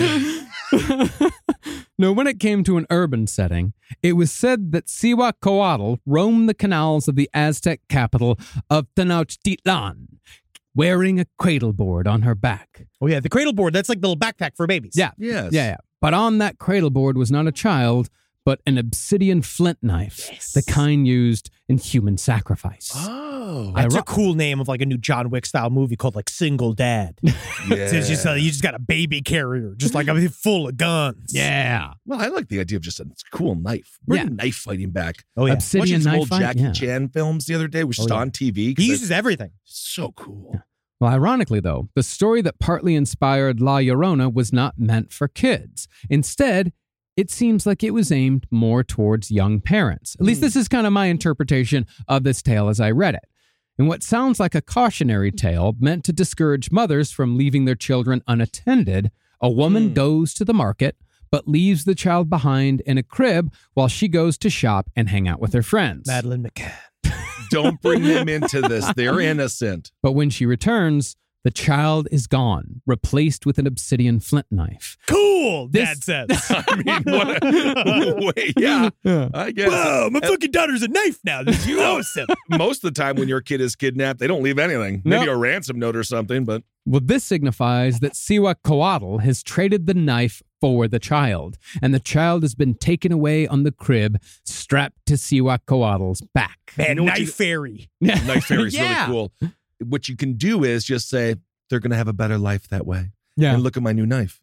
God. No, when it came to an urban setting, it was said that Cihuacoatl roamed the canals of the Aztec capital of Tenochtitlan, wearing a cradle board on her back. Oh, yeah, the cradle board, that's like the little backpack for babies. Yeah. Yes. Yeah. But on that cradle board was not a child, but an obsidian flint knife, the kind used in human sacrifice. Oh. That's a cool name of like a new John Wick style movie called like Single Dad. Yeah. It's just, you just got a baby carrier, just like full of guns. Yeah. Well, I like the idea of just a cool knife. Bring knife fighting back. Oh, yeah. Obsidian Watching some knife old fight? Jackie Chan films the other day, which was on TV. He uses everything. So cool. Yeah. Well, ironically, though, the story that partly inspired La Llorona was not meant for kids. Instead, it seems like it was aimed more towards young parents. At least this is kind of my interpretation of this tale as I read it. And what sounds like a cautionary tale meant to discourage mothers from leaving their children unattended, a woman goes to the market, but leaves the child behind in a crib while she goes to shop and hang out with her friends. Madeleine McCann. Don't bring them into this. They're innocent. But when she returns, the child is gone, replaced with an obsidian flint knife. Cool, Dad says. I mean, wait, yeah, I guess. Whoa, my fucking daughter's a knife now. This is awesome. Most of the time when your kid is kidnapped, they don't leave anything. Maybe a ransom note or something, but... Well, this signifies that Cihuacoatl has traded the knife for the child, and the child has been taken away on the crib, strapped to Cihuacoatl's back. Man, knife fairy. Knife fairy's really cool. What you can do is just say, they're going to have a better life that way. Yeah. And look at my new knife.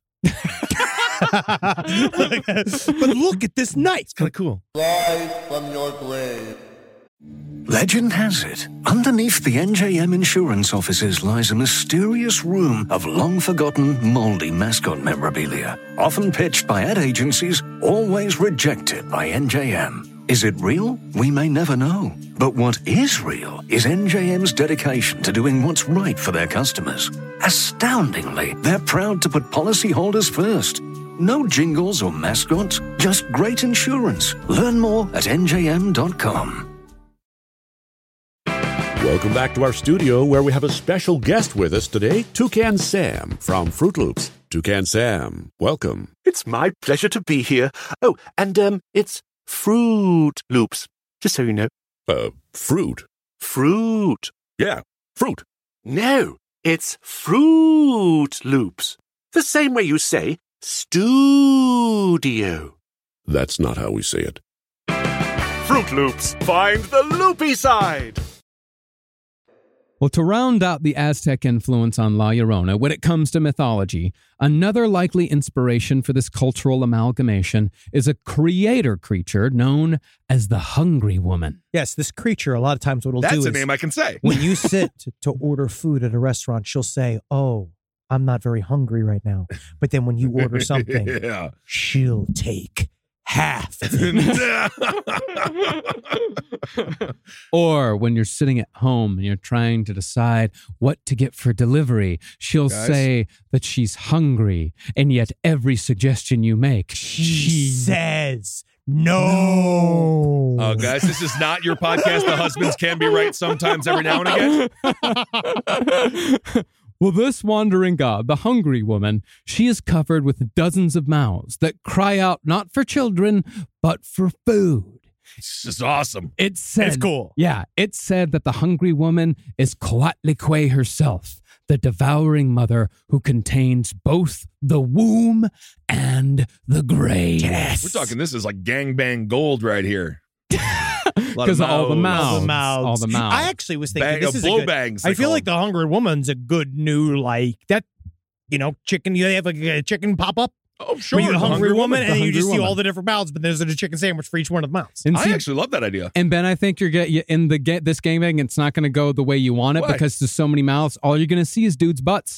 But look at this knife. It's kind of cool. Rise from your grave. Legend has it, underneath the NJM insurance offices lies a mysterious room of long-forgotten, moldy mascot memorabilia. Often pitched by ad agencies, always rejected by NJM. Is it real? We may never know. But what is real is NJM's dedication to doing what's right for their customers. Astoundingly, they're proud to put policyholders first. No jingles or mascots, just great insurance. Learn more at njm.com. Welcome back to our studio where we have a special guest with us today, Toucan Sam from Fruit Loops. Toucan Sam, welcome. It's my pleasure to be here. Oh, and it's Fruit Loops, just so you know. Fruit? Fruit. Yeah, fruit. No, it's Fruit Loops. The same way you say studio. That's not how we say it. Fruit Loops, find the loopy side. Well, to round out the Aztec influence on La Llorona, when it comes to mythology, another likely inspiration for this cultural amalgamation is a creator creature known as the Hungry Woman. Yes, this creature, a lot of times what it'll do is... That's a name I can say. When you sit to order food at a restaurant, she'll say, "Oh, I'm not very hungry right now." But then when you order something, she'll take half of it. Or when you're sitting at home and you're trying to decide what to get for delivery, she'll say that she's hungry, and yet every suggestion you make, she says no. Oh, guys, this is not your podcast. The husbands can be right sometimes every now and again. Well, this wandering god, the Hungry Woman, she is covered with dozens of mouths that cry out not for children, but for food. It's just awesome. It's cool. Yeah, it's said that the Hungry Woman is Coatlicue herself, the devouring mother who contains both the womb and the grave. Yes. We're talking, this is like gangbang gold right here. Because of all the mouths. All the mouths. I actually was thinking this is a good, bangs. I feel like the Hungry Woman's a good new, like, that, chicken. They have like a chicken pop-up. Oh, sure. Where you're the Hungry Woman, and you just see all the different mouths, but there's a chicken sandwich for each one of the mouths. And I actually love that idea. And Ben, I think in this gangbang, it's not going to go the way you want it because there's so many mouths. All you're going to see is dudes' butts.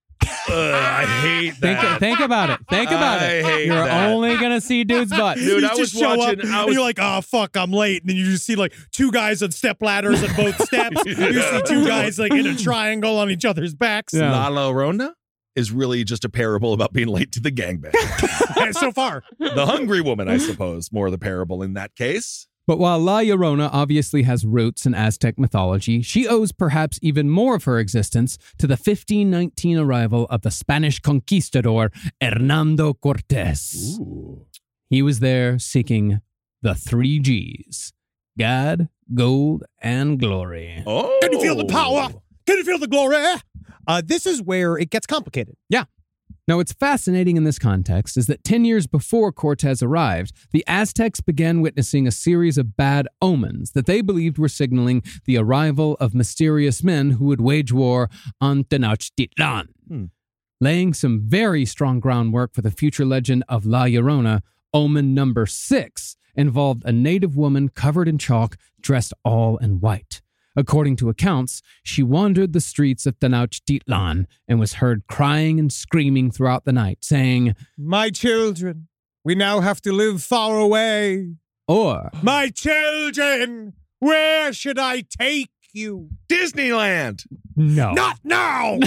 I hate that. Think about it. Think about it. You're only going to see dudes' butts. Dude, you I was just show watching. up, and you're like, "Oh, fuck, I'm late." And then you just see like two guys on step ladders on both steps. You see two guys like in a triangle on each other's backs. La Llorona is really just a parable about being late to the gangbang. So far. The Hungry Woman, I suppose, more the parable in that case. But while La Llorona obviously has roots in Aztec mythology, she owes perhaps even more of her existence to the 1519 arrival of the Spanish conquistador Hernando Cortés. Ooh. He was there seeking the 3 Gs: God, gold, and glory. Oh. Can you feel the power? Can you feel the glory? This is where it gets complicated. Yeah. Now, what's fascinating in this context is that 10 years before Cortés arrived, the Aztecs began witnessing a series of bad omens that they believed were signaling the arrival of mysterious men who would wage war on Tenochtitlan. Laying some very strong groundwork for the future legend of La Llorona, omen number 6 involved a native woman covered in chalk, dressed all in white. According to accounts, she wandered the streets of Tenochtitlan and was heard crying and screaming throughout the night, saying, "My children, we now have to live far away." Or, "My children, where should I take you?" Disneyland. No. Not now!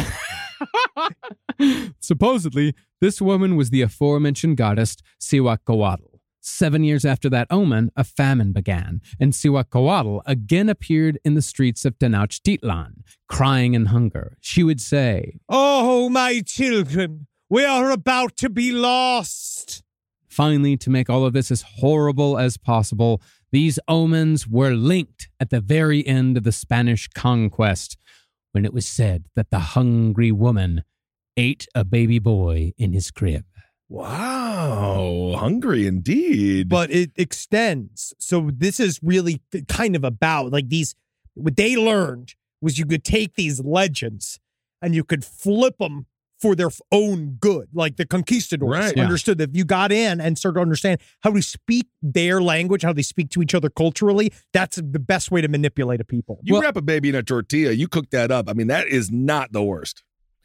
Supposedly, this woman was the aforementioned goddess Cihuacoatl. 7 years after that omen, a famine began, and Cihuacoatl again appeared in the streets of Tenochtitlan, crying in hunger. She would say, "Oh, my children, we are about to be lost." Finally, to make all of this as horrible as possible, these omens were linked at the very end of the Spanish conquest, when it was said that the Hungry Woman ate a baby boy in his crib. Wow, hungry indeed. But it extends. So this is really kind of about like these, what they learned was you could take these legends and you could flip them for their own good. Like the conquistadors understood that if you got in and started to understand how to speak their language, how they speak to each other culturally, that's the best way to manipulate a people. You wrap a baby in a tortilla, you cook that up. I mean, that is not the worst.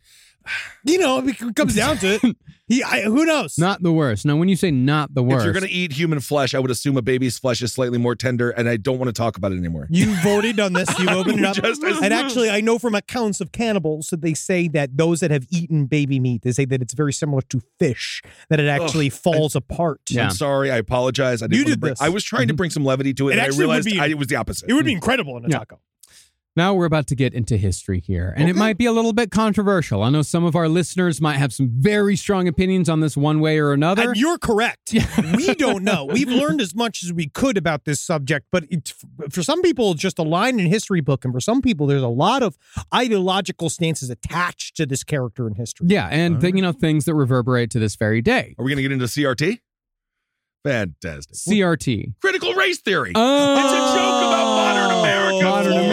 It comes down to it. Who knows? Not the worst. Now, when you say not the worst, if you're going to eat human flesh, I would assume a baby's flesh is slightly more tender, and I don't want to talk about it anymore. You've already done this. You've opened it up. And actually, I know from accounts of cannibals that they say that those that have eaten baby meat, they say that it's very similar to fish, that it actually falls apart. I'm sorry. I apologize. I did this. I was trying to bring some levity to it, and I realized it was the opposite. It would be incredible in a taco. Now we're about to get into history here, and it might be a little bit controversial. I know some of our listeners might have some very strong opinions on this one way or another. And you're correct. We don't know. We've learned as much as we could about this subject, but for some people, it's just a line in a history book, and for some people, there's a lot of ideological stances attached to this character in history. Yeah, and things that reverberate to this very day. Are we going to get into CRT? Fantastic. CRT. Critical race theory. Oh, it's a joke about modern America.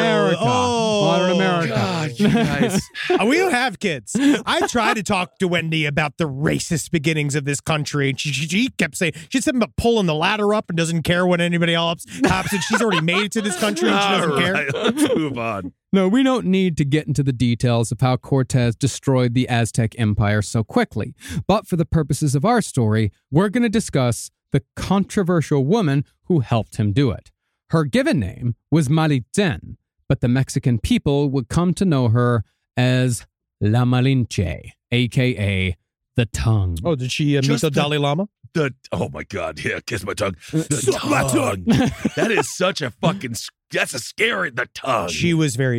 Modern America. God, you guys. We don't have kids. I tried to talk to Wendy about the racist beginnings of this country, and she kept saying, she's something about pulling the ladder up and doesn't care what anybody else happens, and she's already made it to this country and she doesn't care. Let's move on. No, we don't need to get into the details of how Cortez destroyed the Aztec Empire so quickly. But for the purposes of our story, we're going to discuss the controversial woman who helped him do it. Her given name was Malitzin, but the Mexican people would come to know her as La Malinche, a.k.a. the Tongue. Oh, did she meet the Dalai Lama? Oh my God, yeah, kiss my tongue. The tongue. That is such a fucking, that's a scary, the tongue. She's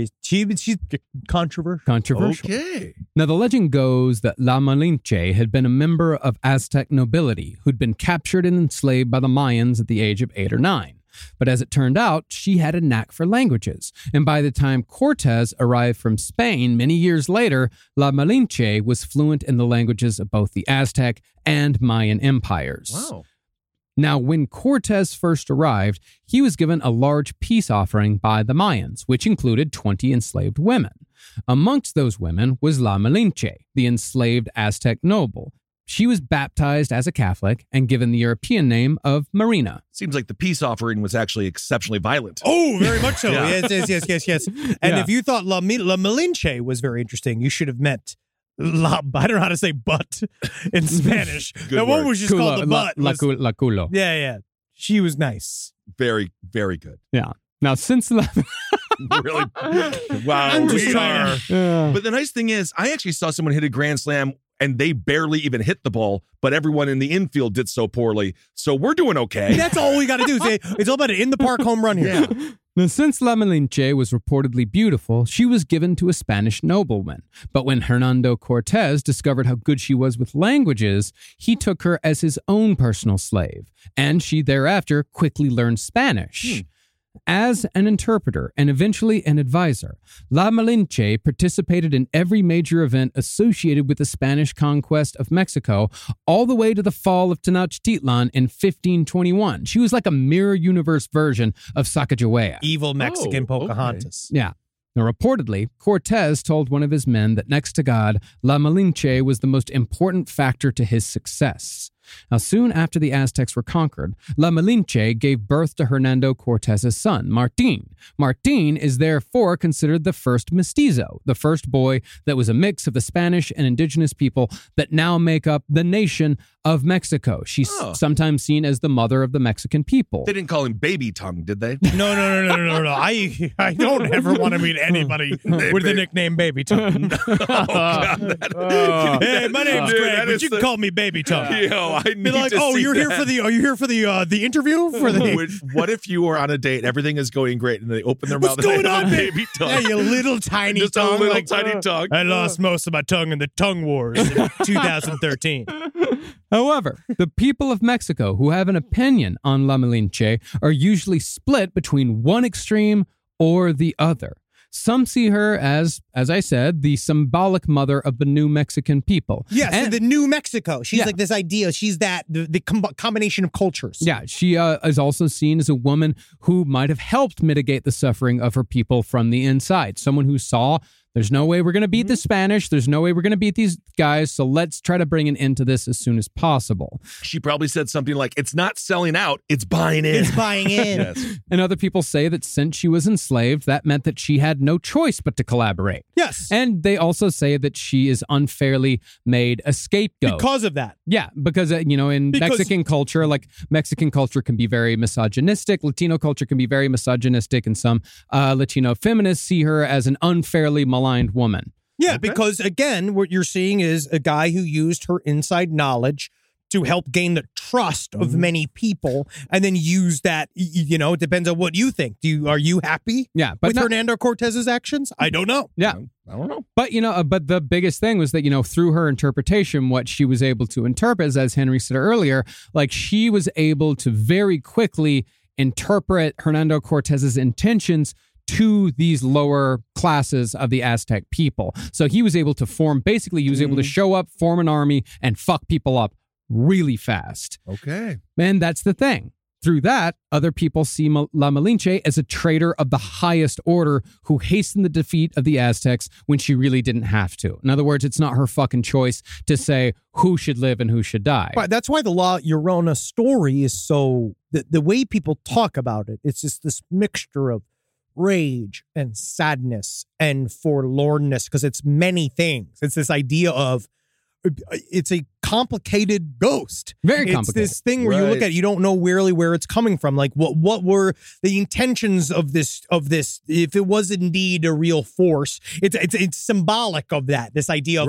controversial. Okay. Now, the legend goes that La Malinche had been a member of Aztec nobility who'd been captured and enslaved by the Mayans at the age of 8 or 9. But as it turned out, she had a knack for languages. And by the time Cortez arrived from Spain many years later, La Malinche was fluent in the languages of both the Aztec and Mayan empires. Wow. Now, when Cortez first arrived, he was given a large peace offering by the Mayans, which included 20 enslaved women. Amongst those women was La Malinche, the enslaved Aztec noble. She was baptized as a Catholic and given the European name of Marina. Seems like the peace offering was actually exceptionally violent. Oh, very much so. Yeah. Yes. And if you thought La Malinche was very interesting, you should have met I don't know how to say butt in Spanish. That one was just called the butt. La culo. Yeah. She was nice. Very, very good. Yeah. Now, since really, wow, we are. Yeah. But the nice thing is, I actually saw someone hit a grand slam and they barely even hit the ball, but everyone in the infield did so poorly. So we're doing okay. That's all we got to do. It's all about an in-the-park home run here. Yeah. Now, since La Malinche was reportedly beautiful, she was given to a Spanish nobleman. But when Hernando Cortez discovered how good she was with languages, he took her as his own personal slave, and she thereafter quickly learned Spanish. As an interpreter and eventually an advisor, La Malinche participated in every major event associated with the Spanish conquest of Mexico, all the way to the fall of Tenochtitlan in 1521. She was like a mirror universe version of Sacagawea. Evil Mexican Pocahontas. Okay. Yeah. Now, reportedly, Cortez told one of his men that next to God, La Malinche was the most important factor to his success. Now, soon after the Aztecs were conquered, La Malinche gave birth to Hernando Cortez's son, Martin. Martin is therefore considered the first mestizo, the first boy that was a mix of the Spanish and indigenous people that now make up the nation of Mexico. She's sometimes seen as the mother of the Mexican people. They didn't call him Baby Tongue, did they? No. I don't ever want to meet anybody with the nickname Baby Tongue. Hey, my name's Greg, but you can call me Baby Tongue. Yo, I need Be like, to oh, see you're here that. for the interview for the. What if you were on a date, everything is going great, and they open their mouth What's and going they have on, a baby tongue? Yeah, you little tiny Just tongue. a little tiny tongue. I lost most of my tongue in the tongue wars in 2013. However, the people of Mexico who have an opinion on La Malinche are usually split between one extreme or the other. Some see her as I said, the symbolic mother of the new Mexican people. Yes, and the new Mexico. She's like this idea. She's the combination of cultures. Yeah, she is also seen as a woman who might have helped mitigate the suffering of her people from the inside. Someone who saw, there's no way we're going to beat the Spanish. There's no way we're going to beat these guys. So let's try to bring an end to this as soon as possible. She probably said something like, it's not selling out, it's buying in. It's buying in. Yes. And other people say that since she was enslaved, that meant that she had no choice but to collaborate. Yes. And they also say that she is unfairly made a scapegoat. Because of that. Yeah, because, Mexican culture, Mexican culture can be very misogynistic. Latino culture can be very misogynistic. And some Latino feminists see her as an unfairly maligned woman. Yeah, because again, what you're seeing is a guy who used her inside knowledge to help gain the trust of many people, and then use that. It depends on what you think. Are you happy? Yeah, with Hernando Cortez's actions? I don't know. Yeah, I don't know. But but the biggest thing was that through her interpretation, what she was able to interpret is, as Henry said earlier, like she was able to very quickly interpret Hernando Cortez's intentions to these lower classes of the Aztec people. So he was able to he was able to show up, form an army, and fuck people up really fast. Okay. And that's the thing. Through that, other people see La Malinche as a traitor of the highest order who hastened the defeat of the Aztecs when she really didn't have to. In other words, it's not her fucking choice to say who should live and who should die. But that's why the La Llorona story is so... The way people talk about it, it's just this mixture of rage and sadness and forlornness, because it's many things. It's this idea of... It's a complicated ghost. Very complicated. It's this thing where you look at it, you don't know really where it's coming from. Like what were the intentions of this? If it was indeed a real force, it's symbolic of that. This idea of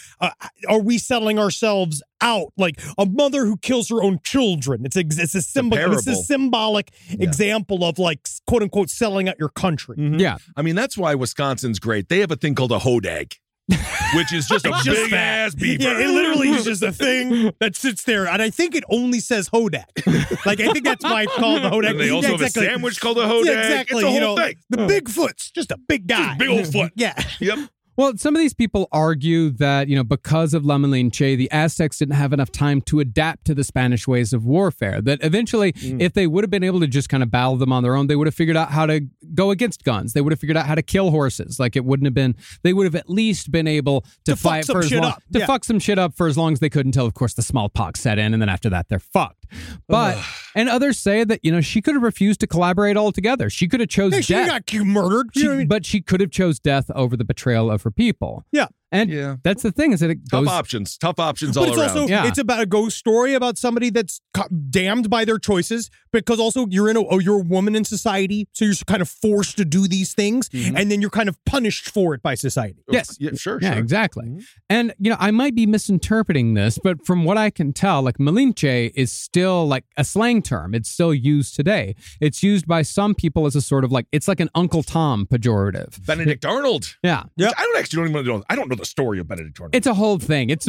are we settling ourselves out like a mother who kills her own children? It's a symbol. It's a symbolic example of like quote unquote selling out your country. Mm-hmm. Yeah, I mean that's why Wisconsin's great. They have a thing called a hodag. Which is just a big ass beaver. Yeah, it literally is just a thing that sits there, and I think it only says Hodak. Like I think that's why it's called the Hodak. And they also have a sandwich called a Hodak. Yeah, exactly. It's a whole thing. The Bigfoot's just a big guy, just big old foot. Yeah. Yep. Well, some of these people argue that, because of La Malinche, the Aztecs didn't have enough time to adapt to the Spanish ways of warfare. That eventually, if they would have been able to just kind of battle them on their own, they would have figured out how to go against guns. They would have figured out how to kill horses. Like it wouldn't have been, they would have at least been able to fight for as long, to fuck some shit up for as long as they could until, of course, the smallpox set in. And then after that, they're fucked. But, and others say that, she could have refused to collaborate altogether. She could have chose death. She got murdered. But she could have chose death over the betrayal of her people. Yeah. And that's the thing is that it goes... Tough options all around. But it's also, it's about a ghost story about somebody that's damned by their choices, because also you're a woman in society, so you're kind of forced to do these things, and then you're kind of punished for it by society. Yes. Yeah, sure. Yeah, exactly. And, I might be misinterpreting this, but from what I can tell, like Malinche is still like a slang term. It's still used today. It's used by some people as a sort of like, it's like an Uncle Tom pejorative. Benedict Arnold. Yeah. I don't know the story of Benedict Arnold. It's a whole thing. It's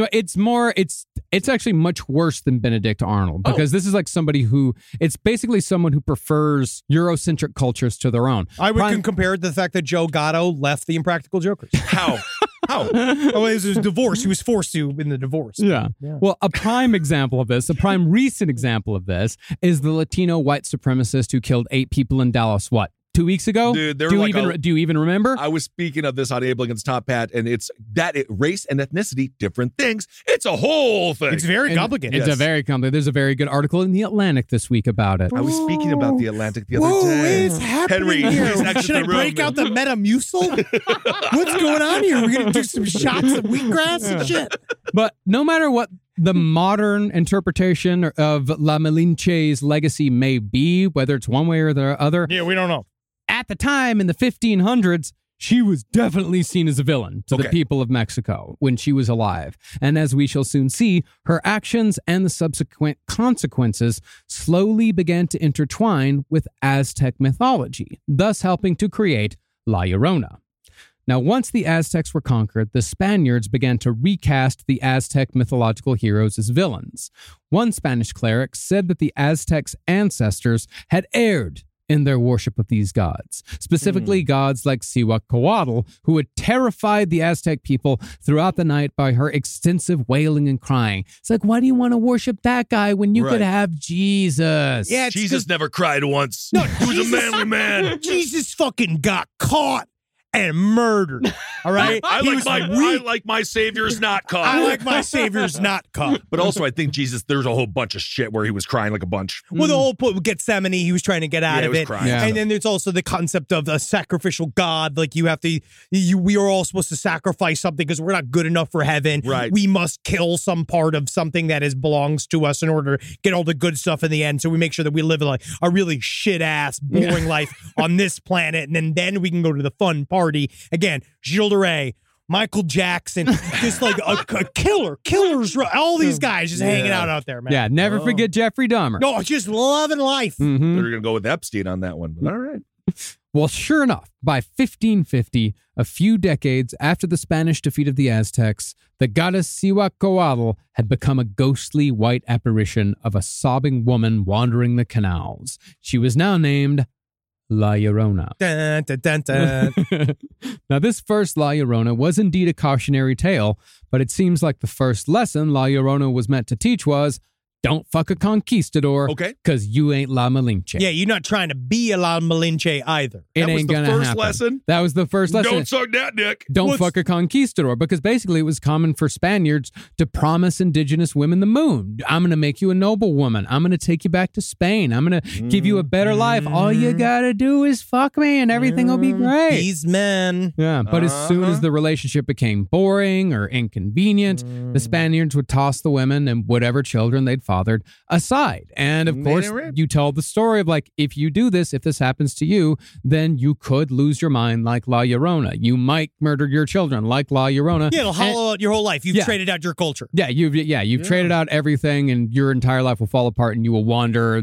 actually much worse than Benedict Arnold, because this is like somebody who, it's basically someone who prefers Eurocentric cultures to their own. I would compare it to the fact that Joe Gatto left the Impractical Jokers. How? Oh, it was his divorce. He was forced to in the divorce. Yeah. Well, a prime example of this, a prime recent example of this, is the Latino white supremacist who killed 8 people in Dallas, 2 weeks ago? Dude, do you even remember? I was speaking of this on Abel Against Top Hat, and it's race and ethnicity, different things. It's a whole thing. It's very complicated. It's a very complicated. There's a very good article in The Atlantic this week about it. I was speaking about The Atlantic the other day. What is happening here? Should I break out the Metamucil? What's going on here? We're going to do some shots of wheatgrass and shit. But no matter what the modern interpretation of La Malinche's legacy may be, whether it's one way or the other. Yeah, we don't know. At the time, in the 1500s, she was definitely seen as a villain to the people of Mexico when she was alive. And as we shall soon see, her actions and the subsequent consequences slowly began to intertwine with Aztec mythology, thus helping to create La Llorona. Now, once the Aztecs were conquered, the Spaniards began to recast the Aztec mythological heroes as villains. One Spanish cleric said that the Aztecs' ancestors had erred in their worship of these gods, specifically gods like Cihuacoatl, who had terrified the Aztec people throughout the night by her extensive wailing and crying. It's like, why do you want to worship that guy when you could have Jesus? Yeah, Jesus never cried once. No, he was a manly man. Jesus fucking got caught and murdered. All right? I like my Savior's not caught. I like my Savior's not caught. But also, I think Jesus, there's a whole bunch of shit where he was crying like a bunch. Well, the whole Gethsemane, he was trying to get out of it. Crying. And then there's also the concept of a sacrificial God. Like we are all supposed to sacrifice something because we're not good enough for heaven. Right. We must kill some part of something that belongs to us in order to get all the good stuff in the end. So we make sure that we live like a really shit-ass, boring life on this planet. And then we can go to the fun party. Again, Gilles de Rais, Michael Jackson, just like a killers, all these guys just hanging out there, man. Yeah, never forget Jeffrey Dahmer. No, just loving life. Mm-hmm. They're going to go with Epstein on that one, but all right. Well, sure enough, by 1550, a few decades after the Spanish defeat of the Aztecs, the goddess Cihuacoatl had become a ghostly white apparition of a sobbing woman wandering the canals. She was now named La Llorona. Dun, dun, dun, dun. Now, this first La Llorona was indeed a cautionary tale, but it seems like the first lesson La Llorona was meant to teach was, don't fuck a conquistador, because you ain't La Malinche. Yeah, you're not trying to be a La Malinche either. It ain't gonna happen. First lesson? That was the first lesson. Don't suck that dick. Don't fuck a conquistador, because basically it was common for Spaniards to promise indigenous women the moon. I'm going to make you a noble woman. I'm going to take you back to Spain. I'm going to give you a better life. All you got to do is fuck me and everything will be great. These men. Yeah, but as soon as the relationship became boring or inconvenient, the Spaniards would toss the women and whatever children they'd fathered aside. And of course, you tell the story of like, if you do this, if this happens to you, then you could lose your mind like La Llorona. You might murder your children like La Llorona. Yeah, it'll hollow out your whole life. You've traded out your culture. Yeah, you've traded out everything, and your entire life will fall apart, and you will wander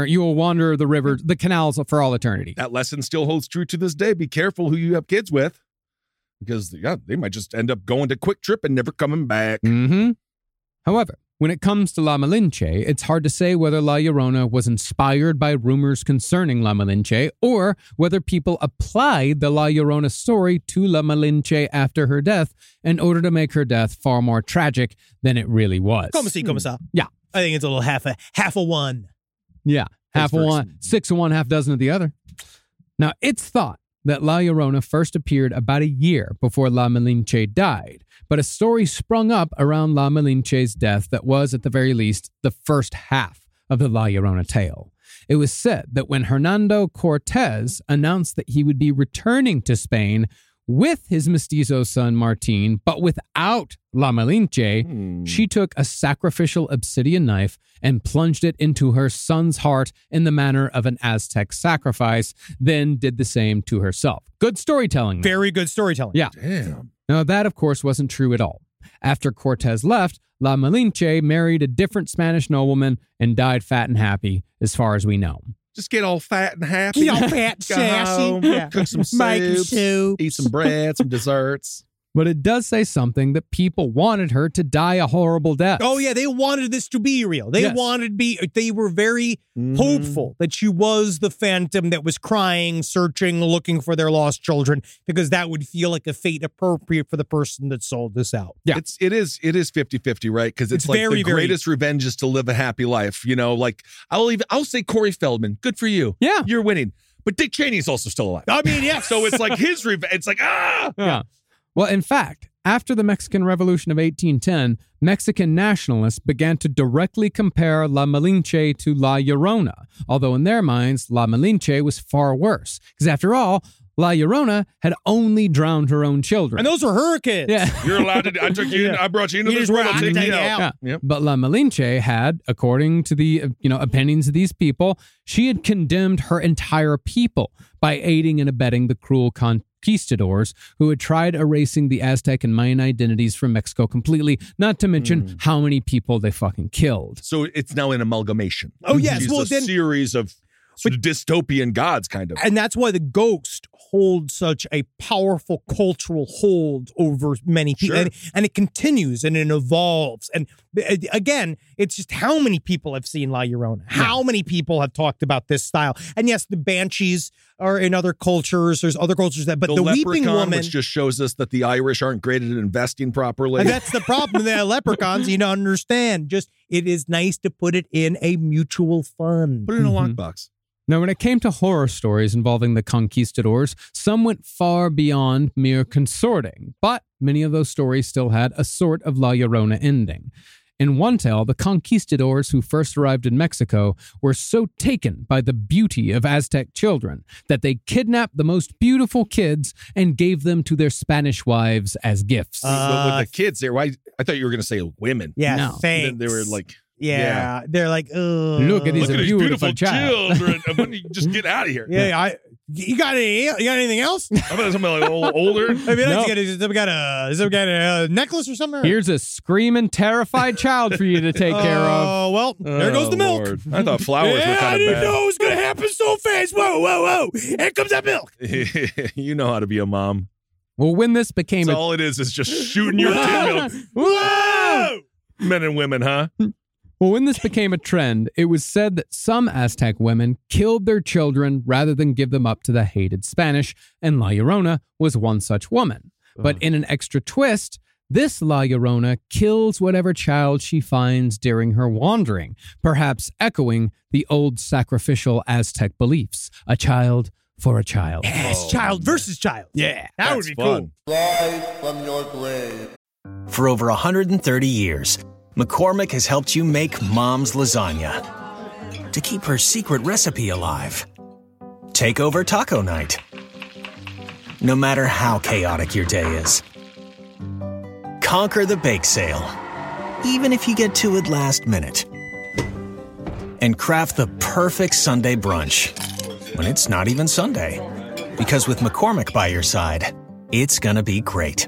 the river, the canals for all eternity. That lesson still holds true to this day. Be careful who you have kids with, because they might just end up going to Quick Trip and never coming back. Mm-hmm. However, when it comes to La Malinche, it's hard to say whether La Llorona was inspired by rumors concerning La Malinche or whether people applied the La Llorona story to La Malinche after her death in order to make her death far more tragic than it really was. Como sa. Yeah. I think it's a little half a one. Yeah, half of one, 6 of one, half dozen of the other. Now, it's thought that La Llorona first appeared about a year before La Malinche died, but a story sprung up around La Malinche's death that was, at the very least, the first half of the La Llorona tale. It was said that when Hernando Cortez announced that he would be returning to Spain with his mestizo son Martin, but without La Malinche, she took a sacrificial obsidian knife and plunged it into her son's heart in the manner of an Aztec sacrifice, then did the same to herself. Good storytelling. Very good storytelling. Yeah. Damn. Now, that, of course, wasn't true at all. After Cortez left, La Malinche married a different Spanish nobleman and died fat and happy, as far as we know. Just get all fat and happy. Get all fat, sassy. Cook some soup, eat some bread, some desserts. But it does say something that people wanted her to die a horrible death. Oh, yeah. They wanted this to be real. They were very hopeful that she was the phantom that was crying, searching, looking for their lost children, because that would feel like a fate appropriate for the person that sold this out. Yeah. It is 50-50, right? Because it's like the greatest revenge is to live a happy life. You know, like I'll say Corey Feldman. Good for you. Yeah. You're winning. But Dick Cheney's also still alive. I mean, yeah. So it's like his revenge. It's like, Yeah. Well, in fact, after the Mexican Revolution of 1810, Mexican nationalists began to directly compare La Malinche to La Llorona, although in their minds, La Malinche was far worse. Because after all, La Llorona had only drowned her own children. And those were her kids. Yeah. You're allowed to, I brought you into this world. I'll take you out. Yeah. Yep. But La Malinche had, according to the opinions of these people, she had condemned her entire people by aiding and abetting the cruel conquistadors who had tried erasing the Aztec and Mayan identities from Mexico completely, not to mention how many people they fucking killed. So it's now an amalgamation. Oh, yes. She's Well, a series of dystopian gods, kind of. And that's why the ghost holds such a powerful cultural hold over many people. Sure. And it continues and it evolves. And again, it's just how many people have seen La Llorona? How many people have talked about this style? And yes, the banshees are in other cultures. There's other cultures that, but the weeping woman, which just shows us that the Irish aren't great at investing properly. And that's the problem. The leprechauns, you don't understand. Just, it is nice to put it in a mutual fund. Put it in a lockbox. Now, when it came to horror stories involving the conquistadors, some went far beyond mere consorting, but many of those stories still had a sort of La Llorona ending. In one tale, the conquistadors who first arrived in Mexico were so taken by the beauty of Aztec children that they kidnapped the most beautiful kids and gave them to their Spanish wives as gifts. With the kids there, I thought you were going to say women. Yeah, no. thanks. They were like... Yeah, they're like, ugh. Look at these beautiful children. When you just get out of here. Yeah, You got anything else? I thought something like a little older. I mean, has it got a necklace or something? Here's a screaming, terrified child for you to take care of. Oh, well, there goes the milk. Lord. I thought flowers were kind of bad. I didn't know it was going to happen so fast. Whoa. Here comes that milk. You know how to be a mom. Well, when this became all it is just shooting your tin milk. Whoa! Men and women, huh? Well, when this became a trend, it was said that some Aztec women killed their children rather than give them up to the hated Spanish, and La Llorona was one such woman. But in an extra twist, this La Llorona kills whatever child she finds during her wandering, perhaps echoing the old sacrificial Aztec beliefs. A child for a child. Yes, child versus child. Yeah, that would be cool. Rise from your grave. For over 130 years, McCormick has helped you make Mom's lasagna to keep her secret recipe alive. Take over taco night. No matter how chaotic your day is. Conquer the bake sale, even if you get to it last minute. And craft the perfect Sunday brunch when it's not even Sunday. Because with McCormick by your side, it's gonna be great.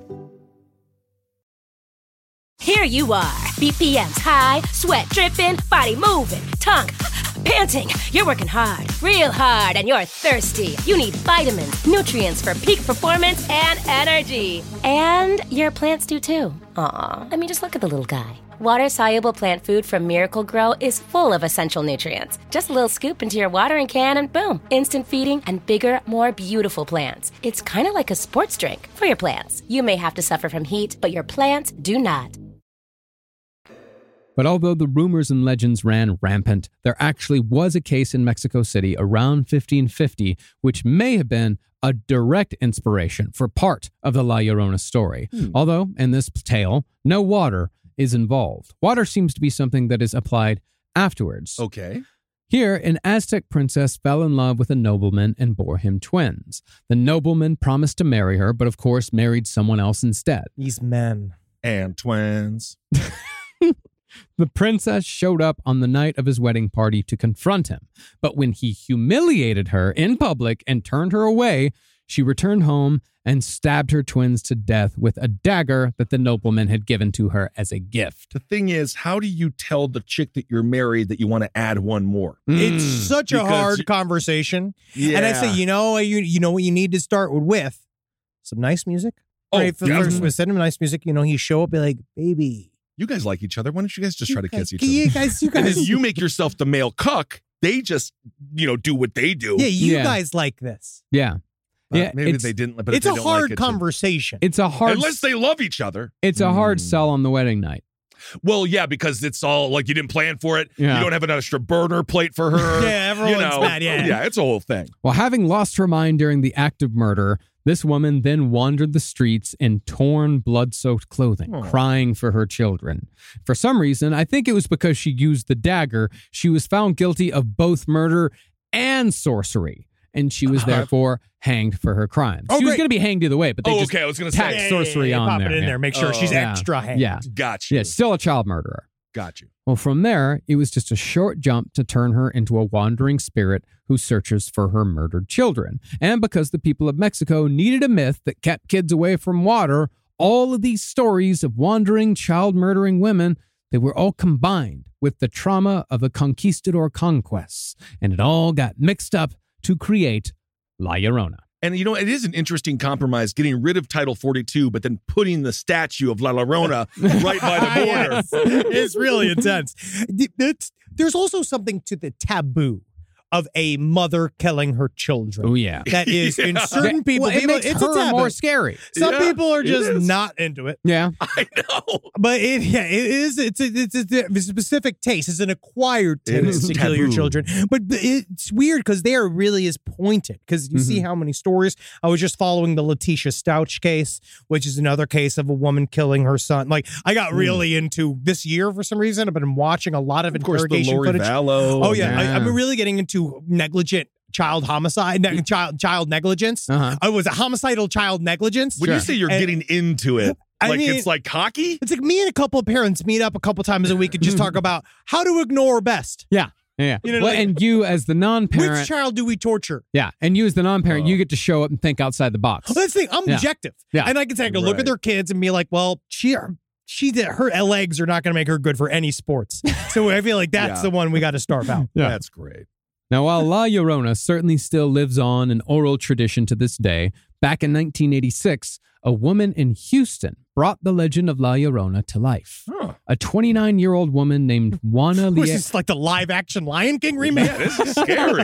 Here you are, BPMs high, sweat dripping, body moving, tongue panting. You're working hard, real hard, and you're thirsty. You need vitamins, nutrients for peak performance and energy. And your plants do too. Aw, I mean, just look at the little guy. Water-soluble plant food from Miracle Grow is full of essential nutrients. Just a little scoop into your watering can and boom, instant feeding and bigger, more beautiful plants. It's kind of like a sports drink for your plants. You may have to suffer from heat, but your plants do not. But although the rumors and legends ran rampant, there actually was a case in Mexico City around 1550, which may have been a direct inspiration for part of the La Llorona story. Although, in this tale, no water is involved. Water seems to be something that is applied afterwards. Okay. Here, an Aztec princess fell in love with a nobleman and bore him twins. The nobleman promised to marry her, but of course married someone else instead. These men. And twins. The princess showed up on the night of his wedding party to confront him, but when he humiliated her in public and turned her away, she returned home and stabbed her twins to death with a dagger that the nobleman had given to her as a gift. The thing is, how do you tell the chick that you're married that you want to add one more? It's such a hard conversation. Yeah. And I say, you know what you need to start with? Some nice music. Right, first, send him nice music. You know, he show up, be like, baby. You guys like each other. Why don't you guys just try to kiss each other? You guys. You make yourself the male cuck. They just, do what they do. Yeah, you guys like this. Yeah. Maybe they didn't. But it's a hard conversation. It's a hard, unless they love each other. It's a hard sell on the wedding night. Well, yeah, because it's all like you didn't plan for it. Yeah. You don't have an extra burner plate for her. Yeah, everyone's mad. Yeah, it's a whole thing. Well, having lost her mind during the act of murder, this woman then wandered the streets in torn, blood-soaked clothing, crying for her children. For some reason, I think it was because she used the dagger, she was found guilty of both murder and sorcery. And she was therefore hanged for her crimes. She was going to be hanged either way, but they just I was going to tacked sorcery on pop there. Pop it in there. Make sure she's extra hanged. Yeah. Got you. Yeah, still a child murderer. Got you. Well, from there, it was just a short jump to turn her into a wandering spirit who searches for her murdered children. And because the people of Mexico needed a myth that kept kids away from water, all of these stories of wandering, child-murdering women, they were all combined with the trauma of the conquistador conquests. And it all got mixed up to create La Llorona. And, it is an interesting compromise, getting rid of Title 42, but then putting the statue of La Llorona right by the border. It's really intense. There's also something to the taboo of a mother killing her children. Oh, yeah. That is, in certain people, it makes it's her a taboo. more scary. Some people are just not into it. Yeah. I know. But it is, it's a specific taste. It's an acquired taste to kill your children. But it's weird because there really is pointed. Because you see how many stories. I was just following the Letitia Stouch case, which is another case of a woman killing her son. Like, I got really into this year for some reason. I've been watching a lot of interrogation footage. Vallow. Oh, yeah. I've been really getting into negligent child homicide, child negligence. It was a homicidal child negligence. When you say you're getting into it, it's like cocky? It's like me and a couple of parents meet up a couple times a week and just talk about how to ignore best. Yeah. Yeah. You know, well, like, and you as the non-parent. which child do we torture? Yeah. And you as the non-parent, you get to show up and think outside the box. Well, that's the thing. I'm objective. Yeah. And I can take a look at their kids and be like, well, her legs are not going to make her good for any sports. So I feel like that's the one we got to starve out. Yeah. That's great. Now, while La Llorona certainly still lives on in oral tradition to this day, back in 1986, a woman in Houston brought the legend of La Llorona to life. Huh. A 29-year-old woman named Juana Was this like the live-action Lion King remake? Yeah, this is scary.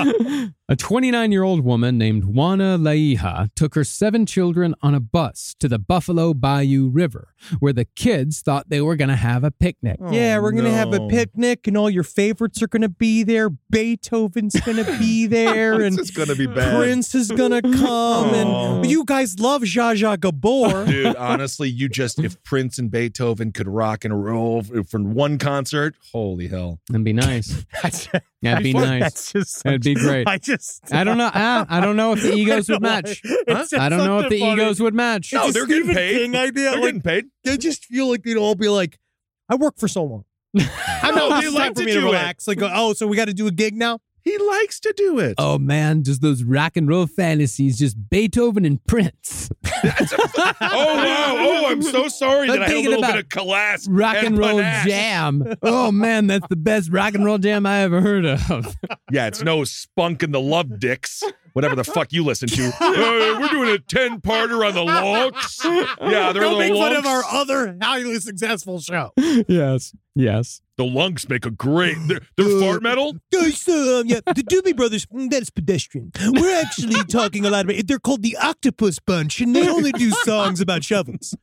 A 29-year-old woman named Juana Laija took her 7 children on a bus to the Buffalo Bayou River, where the kids thought they were going to have a picnic. Yeah, we're going to have a picnic, and all your favorites are going to be there. Beethoven's going to be there, and This is going to be bad. Prince is going to come, and you guys love Zsa Zsa Gabor. Dude, honestly, if Prince and Beethoven could rock and roll from one concert, holy hell. That'd be nice. That'd be nice. That'd be great. I don't know. I don't know if the egos would match. I don't know if the egos would match. No, they're getting paid. King idea. They're getting paid. I just feel like they'd all be like, I work for so long. I know it's time for me to relax. Like, oh, so we got to do a gig now? He likes to do it. Oh, man, just those rock and roll fantasies, just Beethoven and Prince. Oh, wow. Oh, I'm so sorry that I had a little bit of class. Rock and roll panache. jam. Oh, man, that's the best rock and roll jam I ever heard of. Yeah, it's no Spunk and the Love Dicks, whatever the fuck you listen to. We're doing a 10-parter on the Lonks. Yeah, they're Don't the make fun Lonks. of our other highly successful show. Yes. The Lunks make a great. They're fart metal. Guys, yeah, the Doobie Brothers, that's pedestrian. We're actually talking a lot about it. They're called the Octopus Bunch, and they only do songs about shovels.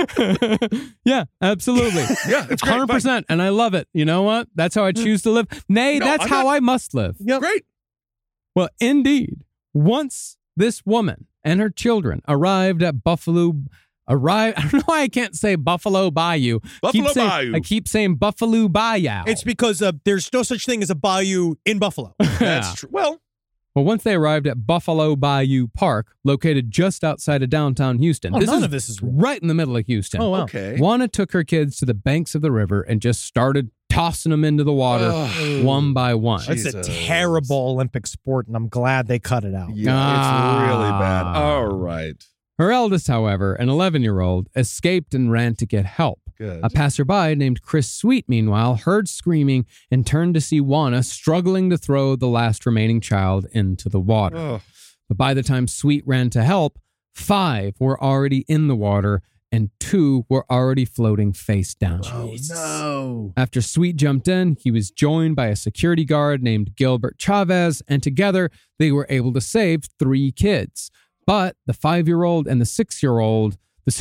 Yeah, absolutely. Yeah, it's great. 100%. And I love it. You know what? That's how I choose to live. Nay, that's how I must live. Yep. Great. Well, indeed, once this woman and her children arrived at I don't know why I can't say Buffalo Bayou. Bayou. I keep saying Buffalo Bayou. It's because there's no such thing as a bayou in Buffalo. That's true. Well, once they arrived at Buffalo Bayou Park, located just outside of downtown Houston. None of this is real. Right in the middle of Houston. Oh, wow. Okay. Juana took her kids to the banks of the river and just started tossing them into the water one by one. It's a terrible Olympic sport, and I'm glad they cut it out. Yeah, it's really bad. All right. Her eldest, however, an 11-year-old, escaped and ran to get help. Good. A passerby named Chris Sweet, meanwhile, heard screaming and turned to see Juana struggling to throw the last remaining child into the water. Oh. But by the time Sweet ran to help, 5 were already in the water and 2 were already floating face down. Oh, no. After Sweet jumped in, he was joined by a security guard named Gilbert Chavez, and together they were able to save 3 kids. But the 5-year-old and the 6-year-old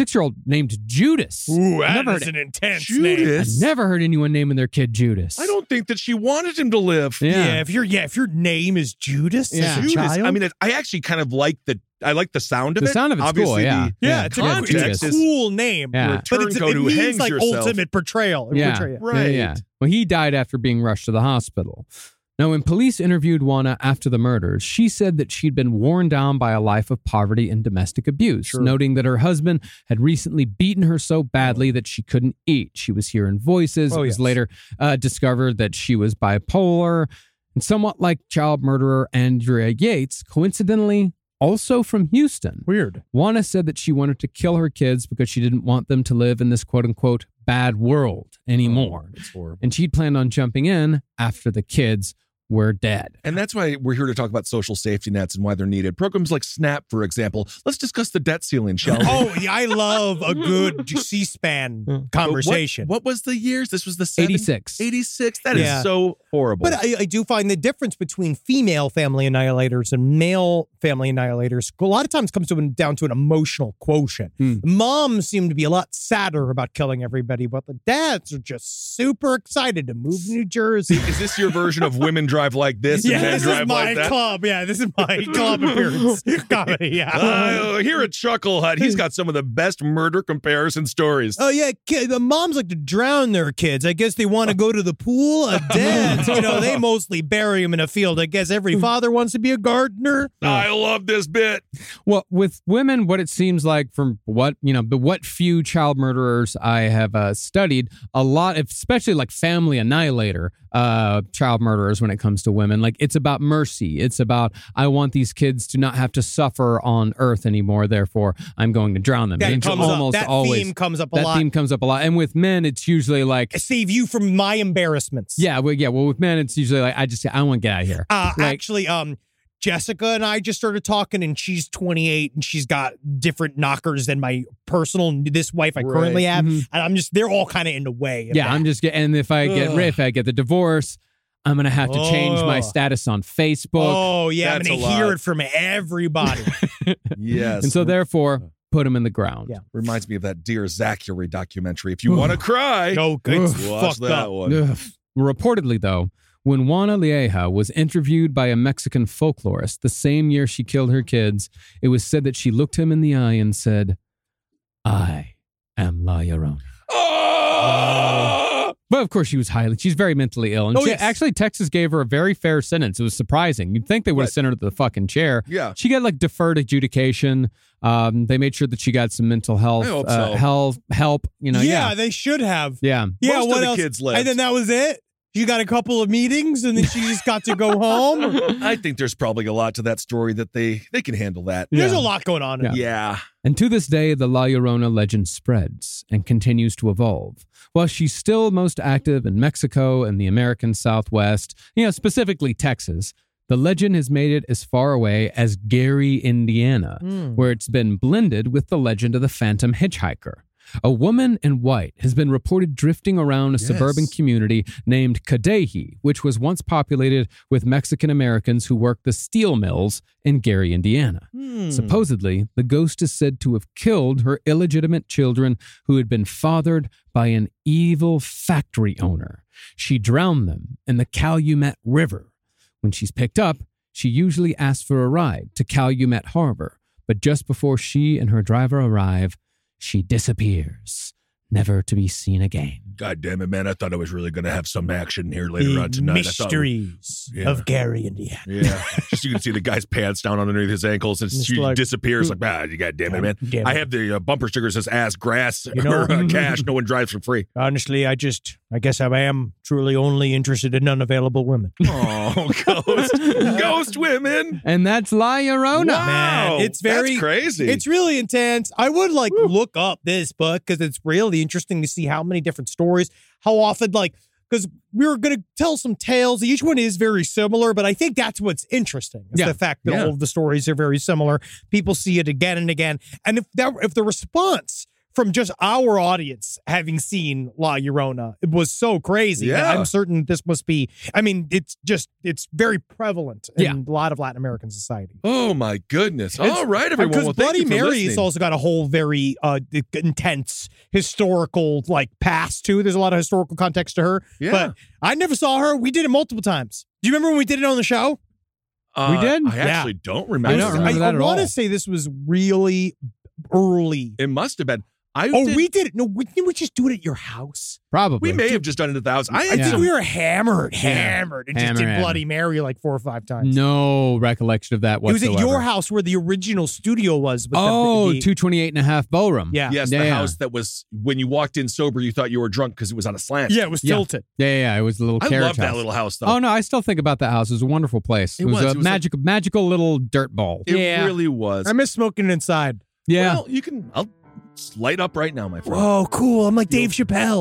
named Judas. Ooh, that is an intense name. Judas? I never heard anyone naming their kid Judas. I don't think that she wanted him to live. Yeah. If your name is Judas as a Judas. child. I mean, I actually kind of like the sound of it. The sound of it's Obviously, cool, yeah. It's a cool name. Yeah. But it Turncoat who means hangs like yourself. ultimate portrayal. Yeah. Right. Yeah. Well, he died after being rushed to the hospital. Now, when police interviewed Juana after the murders, she said that she'd been worn down by a life of poverty and domestic abuse, noting that her husband had recently beaten her so badly that she couldn't eat. She was hearing voices. It was later discovered that she was bipolar. And somewhat like child murderer Andrea Yates, coincidentally, also from Houston. Weird. Juana said that she wanted to kill her kids because she didn't want them to live in this quote-unquote bad world anymore. That's horrible. And she'd planned on jumping in after the kids were dead. And that's why we're here to talk about social safety nets and why they're needed. Programs like SNAP, for example. Let's discuss the debt ceiling, shall we? Oh, yeah, I love a good C-SPAN conversation. What was the years? This was the 86. 86? That is so horrible. But I do find the difference between female family annihilators and male family annihilators a lot of times comes down to an emotional quotient. Moms seem to be a lot sadder about killing everybody, but the dads are just super excited to move to New Jersey. Is this your version of women drive like this and men this drive is my like that? club. Yeah, this is my club appearance. Comedy, yeah. Here at Chuckle Hut, he's got some of the best murder comparison stories. Oh, yeah. The moms like to drown their kids. I guess they want to go to the pool. Dads, they mostly bury them in a field. I guess every father wants to be a gardener. I love this bit. Well, with women, what it seems like from what few child murderers I have studied, a lot, especially like family annihilator, child murderers when it comes to women. Like, it's about mercy. It's about, I want these kids to not have to suffer on earth anymore. Therefore, I'm going to drown them. That theme comes up a lot. That theme comes up a lot. And with men, it's usually like, save you from my embarrassments. Yeah. Well, with men, it's usually like, I want to get out of here. Actually, Jessica and I just started talking, and she's 28, and she's got different knockers than my this wife I currently have, and they're all kind of in the way. Yeah, I'm just getting, and if I get the divorce, I'm gonna have to change my status on Facebook. Oh yeah, I'm gonna hear it from everybody. Yes, and so therefore, put them in the ground. Yeah, reminds me of that Dear Zachary documentary. If you want to cry, watch that one. Reportedly, though, when Juana Lieja was interviewed by a Mexican folklorist the same year she killed her kids, it was said that she looked him in the eye and said, "I am La Llorona." But of course, she's very mentally ill. And actually, Texas gave her a very fair sentence. It was surprising. You'd think they would have sent her to the fucking chair. Yeah. She got like deferred adjudication. They made sure that she got some mental health help. Yeah, they should have. Yeah. Most what of the else? kids left. And then that was it? You got a couple of meetings and then she just got to go home? I think there's probably a lot to that story that they can handle that. There's a lot going on. Yeah. And to this day, the La Llorona legend spreads and continues to evolve. While she's still most active in Mexico and the American Southwest, specifically Texas, the legend has made it as far away as Gary, Indiana, where it's been blended with the legend of the Phantom Hitchhiker. A woman in white has been reported drifting around a suburban community named Cadeji, which was once populated with Mexican Americans who worked the steel mills in Gary, Indiana. Supposedly, the ghost is said to have killed her illegitimate children who had been fathered by an evil factory owner. She drowned them in the Calumet River. When she's picked up, she usually asks for a ride to Calumet Harbor, but just before she and her driver arrive, she disappears, never to be seen again. God damn it, man. I thought I was really going to have some action here later on tonight. Mysteries of Gary, Indiana. Yeah. Just you can see the guy's pants down underneath his ankles, and she disappears. Like, God damn it, man. I have the bumper sticker that says ass grass or cash. No one drives for free. Honestly, I guess I am truly only interested in unavailable women. Oh, ghost women. And that's La Llorona. Wow. Man, it's that's crazy. It's really intense. I would look up this book because it's really interesting to see how many different stories, how often, because we were going to tell some tales. Each one is very similar, but I think that's what's interesting. Is the fact that all of the stories are very similar. People see it again and again. And if the response from just our audience having seen La Llorona, it was so crazy. I'm certain this must be, it's very prevalent in a lot of Latin American society. Oh my goodness. All right, everyone. Because well, Bloody Mary has also got a whole very intense historical past too. There's a lot of historical context to her. Yeah. But I never saw her. We did it multiple times. Do you remember when we did it on the show? We did? I actually don't remember. I don't remember that at all. I want to say this was really early. It must have been. We did it. No, didn't we just do it at your house? Probably. We may have just done it at the house. I think we were hammered, and just did Bloody Mary 4 or 5 times. No recollection of that whatsoever. It was at your house where the original studio was. With 228 and a half ballroom. Yeah. Yes, the house that was, when you walked in sober, you thought you were drunk because it was on a slant. Yeah, it was tilted. Yeah. It was a little carriage house. I love that little house, though. Oh, no, I still think about that house. It was a wonderful place. It was a magical little dirt ball. It really was. I miss smoking inside. Yeah. Well, I'll light up right now, my friend. Whoa, cool. I'm like Dave Chappelle.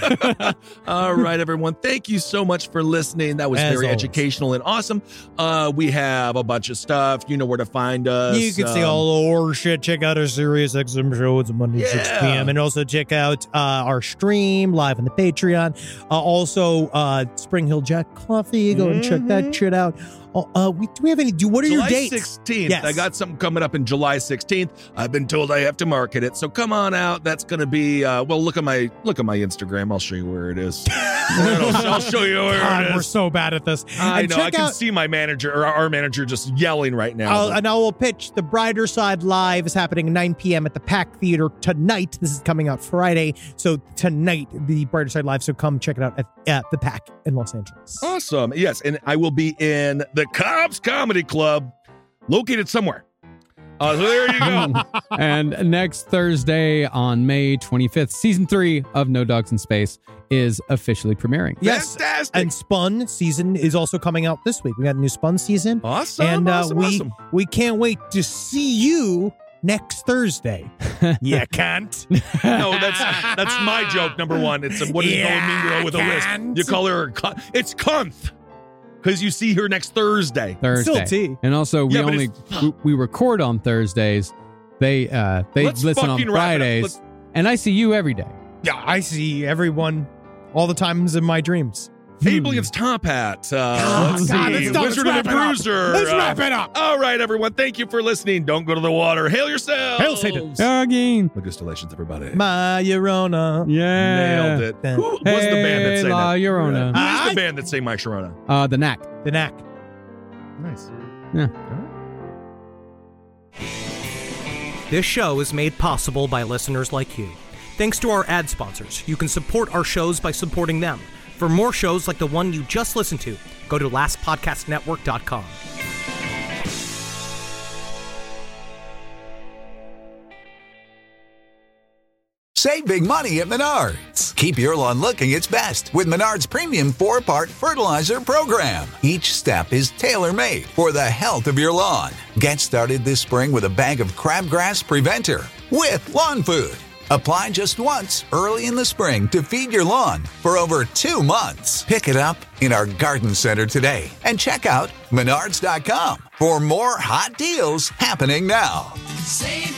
All right, everyone. Thank you so much for listening. That was very educational and awesome. We have a bunch of stuff. You know where to find us. You can see all the horror shit. Check out our Sirius XM show. It's Monday, 6 p.m. And also check out our stream live on the Patreon. Also, Spring Hill Jack Coffee. Go and check that shit out. Do we have any? What are your dates? July 16th. Yes. I got something coming up in July 16th. I've been told I have to market it, so come on out. That's going to be. Look at my Instagram. I'll show you where it is. I'll show you where it is. We're so bad at this. I know. I can see my manager or our manager just yelling right now. And I will pitch the Brighter Side Live is happening at 9 p.m. at the Pack Theater tonight. This is coming out Friday, so tonight the Brighter Side Live. So come check it out at the Pack in Los Angeles. Awesome. Yes, and I will be in the Cobb's Comedy Club, located somewhere So there you go. And next Thursday on May 25th, season 3 of No Dogs in Space is officially premiering. Yes. Fantastic. And Spun season is also coming out this week. We got a new Spun season. Awesome. And awesome. we can't wait to see you next Thursday. You can't. No, that's my joke, number one. It's what does a mean girl with a lisp? You call her it's cunt. Because you see her next Thursday. Still T. And also, we record on Thursdays. They listen on Fridays. And I see you every day. Yeah, I see everyone all the times in my dreams. Fable against Top Hat. Let's see. Wizard of the Bruiser. Let's wrap it up. All right, everyone. Thank you for listening. Don't go to the water. Hail yourselves. Hail Satan. Again. Congratulations, everybody. My Llorona. Yeah. Nailed it. Who was the band that sang La that? Llorona. Who is the band that sang My Sharona? The Knack. The Knack. Nice. Yeah. This show is made possible by listeners like you. Thanks to our ad sponsors, you can support our shows by supporting them. For more shows like the one you just listened to, go to lastpodcastnetwork.com. Save big money at Menards. Keep your lawn looking its best with Menards Premium 4-Part Fertilizer Program. Each step is tailor-made for the health of your lawn. Get started this spring with a bag of Crabgrass Preventer with lawn food. Apply just once early in the spring to feed your lawn for over 2 months. Pick it up in our garden center today and check out Menards.com for more hot deals happening now. Save